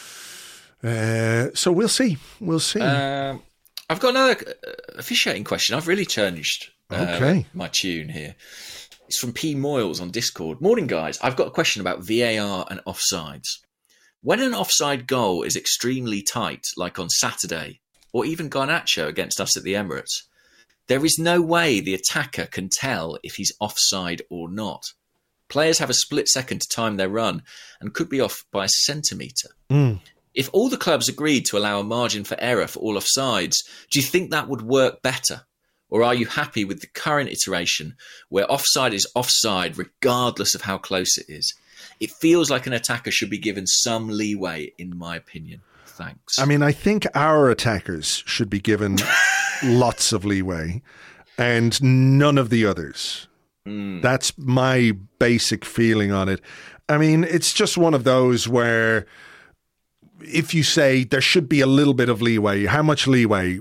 we'll see. We'll see. I've got another officiating question. I've really changed my tune here. It's from P. Moyles on Discord. Morning, guys. I've got a question about VAR and offsides. When an offside goal is extremely tight, like on Saturday, or even Garnacho against us at the Emirates, there is no way the attacker can tell if he's offside or not. Players have a split second to time their run and could be off by a centimetre. If all the clubs agreed to allow a margin for error for all offsides, do you think that would work better? Or are you happy with the current iteration where offside is offside regardless of how close it is? It feels like an attacker should be given some leeway, in my opinion. Thanks. I think our attackers should be given lots of leeway and none of the others. That's my basic feeling on it. It's just one of those where if you say there should be a little bit of leeway, how much leeway?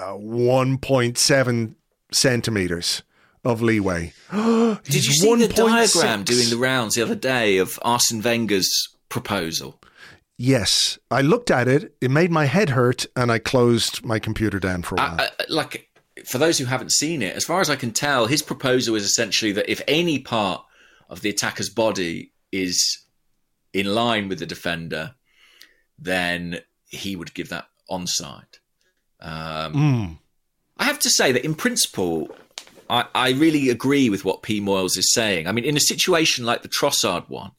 1.7 centimetres of leeway. Did you see the diagram doing the rounds the other day of Arsene Wenger's proposal? Yes. I looked at it, it made my head hurt, and I closed my computer down for a while. For those who haven't seen it, as far as I can tell, his proposal is essentially that if any part of the attacker's body is in line with the defender, then he would give that onside. I have to say that in principle, I really agree with what P. Moyles is saying. In a situation like the Trossard one,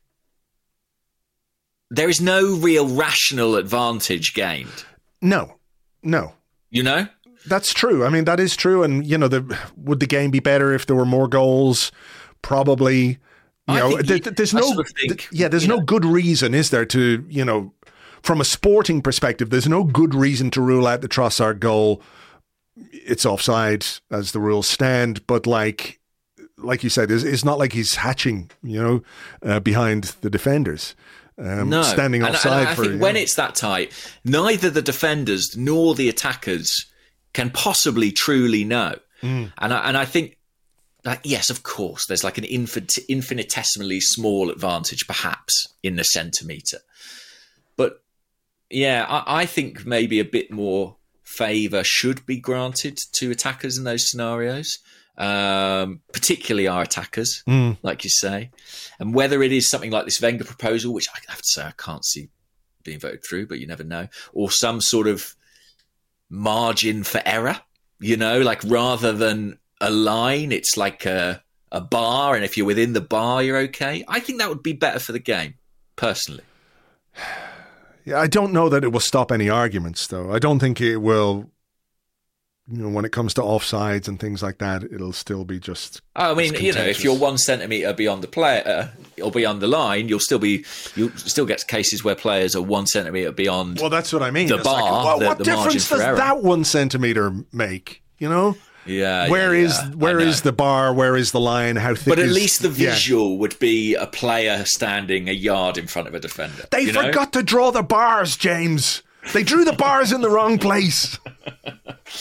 there is no real rational advantage gained. No. That's true. That is true. And, would the game be better if there were more goals? Probably. There's no good reason, is there, to, from a sporting perspective, there's no good reason to rule out the Trossard goal. It's offside as the rules stand, but like you said, it's not like he's hatching, behind the defenders. Standing offside. I think when it's that tight, neither the defenders nor the attackers can possibly truly know. And I think, yes, of course, there's like an infinitesimally small advantage, perhaps, in the centimetre. But yeah, I think maybe a bit more favour should be granted to attackers in those scenarios, particularly our attackers, like you say. And whether it is something like this Wenger proposal, which I have to say I can't see being voted through, but you never know, or some sort of margin for error, rather than a line, it's like a bar, and if you're within the bar, you're okay. I think that would be better for the game, personally. Yeah, I don't know that it will stop any arguments, though. I don't think it will, when it comes to offsides and things like that, it'll still be just... if you're 1 centimetre beyond the player or beyond the line, you'll still get cases where players are 1 centimetre beyond. Well, that's what I mean. The bar. What difference does that 1 centimetre make? Yeah. Where is the bar? Where is the line? How thick? But at least the visual would be a player standing a yard in front of a defender. They forgot to draw the bars, James. They drew the bars in the wrong place.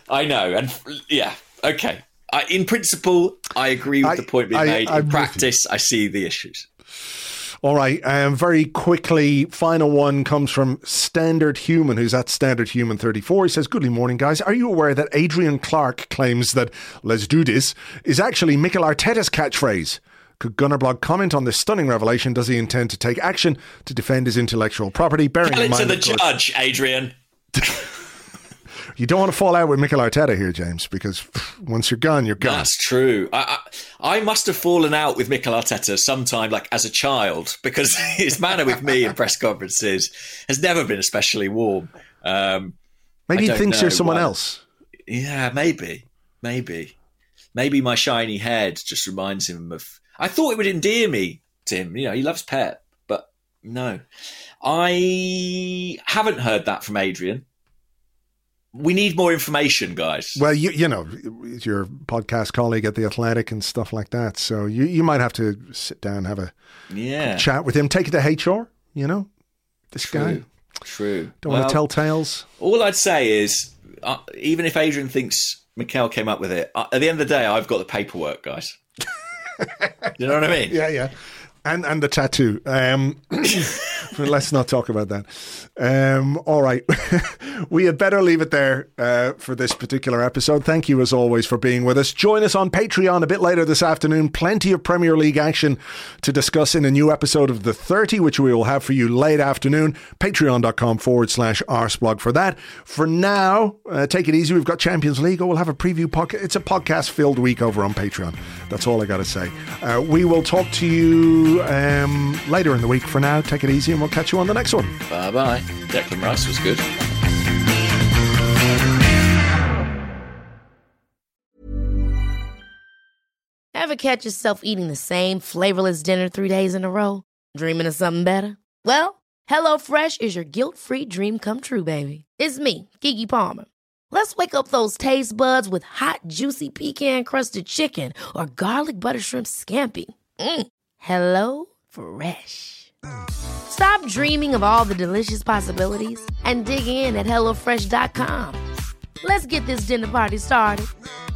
I know. And yeah, okay. In principle, I agree with the point being made. In practice, I see the issues. All right. Very quickly, final one comes from Standard Human, who's at Standard Human 34. He says, "Good morning, guys. Are you aware that Adrian Clark claims that 'let's do this' is actually Mikel Arteta's catchphrase? Could Gunnerblog comment on this stunning revelation? Does he intend to take action to defend his intellectual property?" Tell it to the judge, Adrian. You don't want to fall out with Mikel Arteta here, James, because once you're gone, you're gone. That's true. I must have fallen out with Mikel Arteta sometime, like as a child, because his manner with me in press conferences has never been especially warm. Maybe he thinks you're someone else. Yeah, maybe. Maybe my shiny head just reminds him of... I thought it would endear me to him. You know, he loves Pep, but no. I haven't heard that from Adrian. We need more information, guys. Well, you know, your podcast colleague at The Athletic and stuff like that. So you might have to sit down, have a chat with him. Take it to HR, you know, this guy. True. Don't want to tell tales. All I'd say is, even if Adrian thinks Mikel came up with it, at the end of the day, I've got the paperwork, guys. You know what I mean? Yeah. And the tattoo. Let's not talk about that. All right. We had better leave it there for this particular episode. Thank you, as always, for being with us. Join us on Patreon a bit later this afternoon. Plenty of Premier League action to discuss in a new episode of The 30, which we will have for you late afternoon. Patreon.com/arseblog for that. For now, take it easy. We've got Champions League. We'll have a preview podcast. It's a podcast-filled week over on Patreon. That's all I got to say. We will talk to you later in the week. For now, take it easy, and we'll catch you on the next one. Bye-bye. Declan Rice was good. Ever catch yourself eating the same flavorless dinner 3 days in a row? Dreaming of something better? Well, HelloFresh is your guilt-free dream come true, baby. It's me, Keke Palmer. Let's wake up those taste buds with hot, juicy pecan-crusted chicken or garlic butter shrimp scampi. Hello Fresh. Stop dreaming of all the delicious possibilities and dig in at HelloFresh.com. Let's get this dinner party started.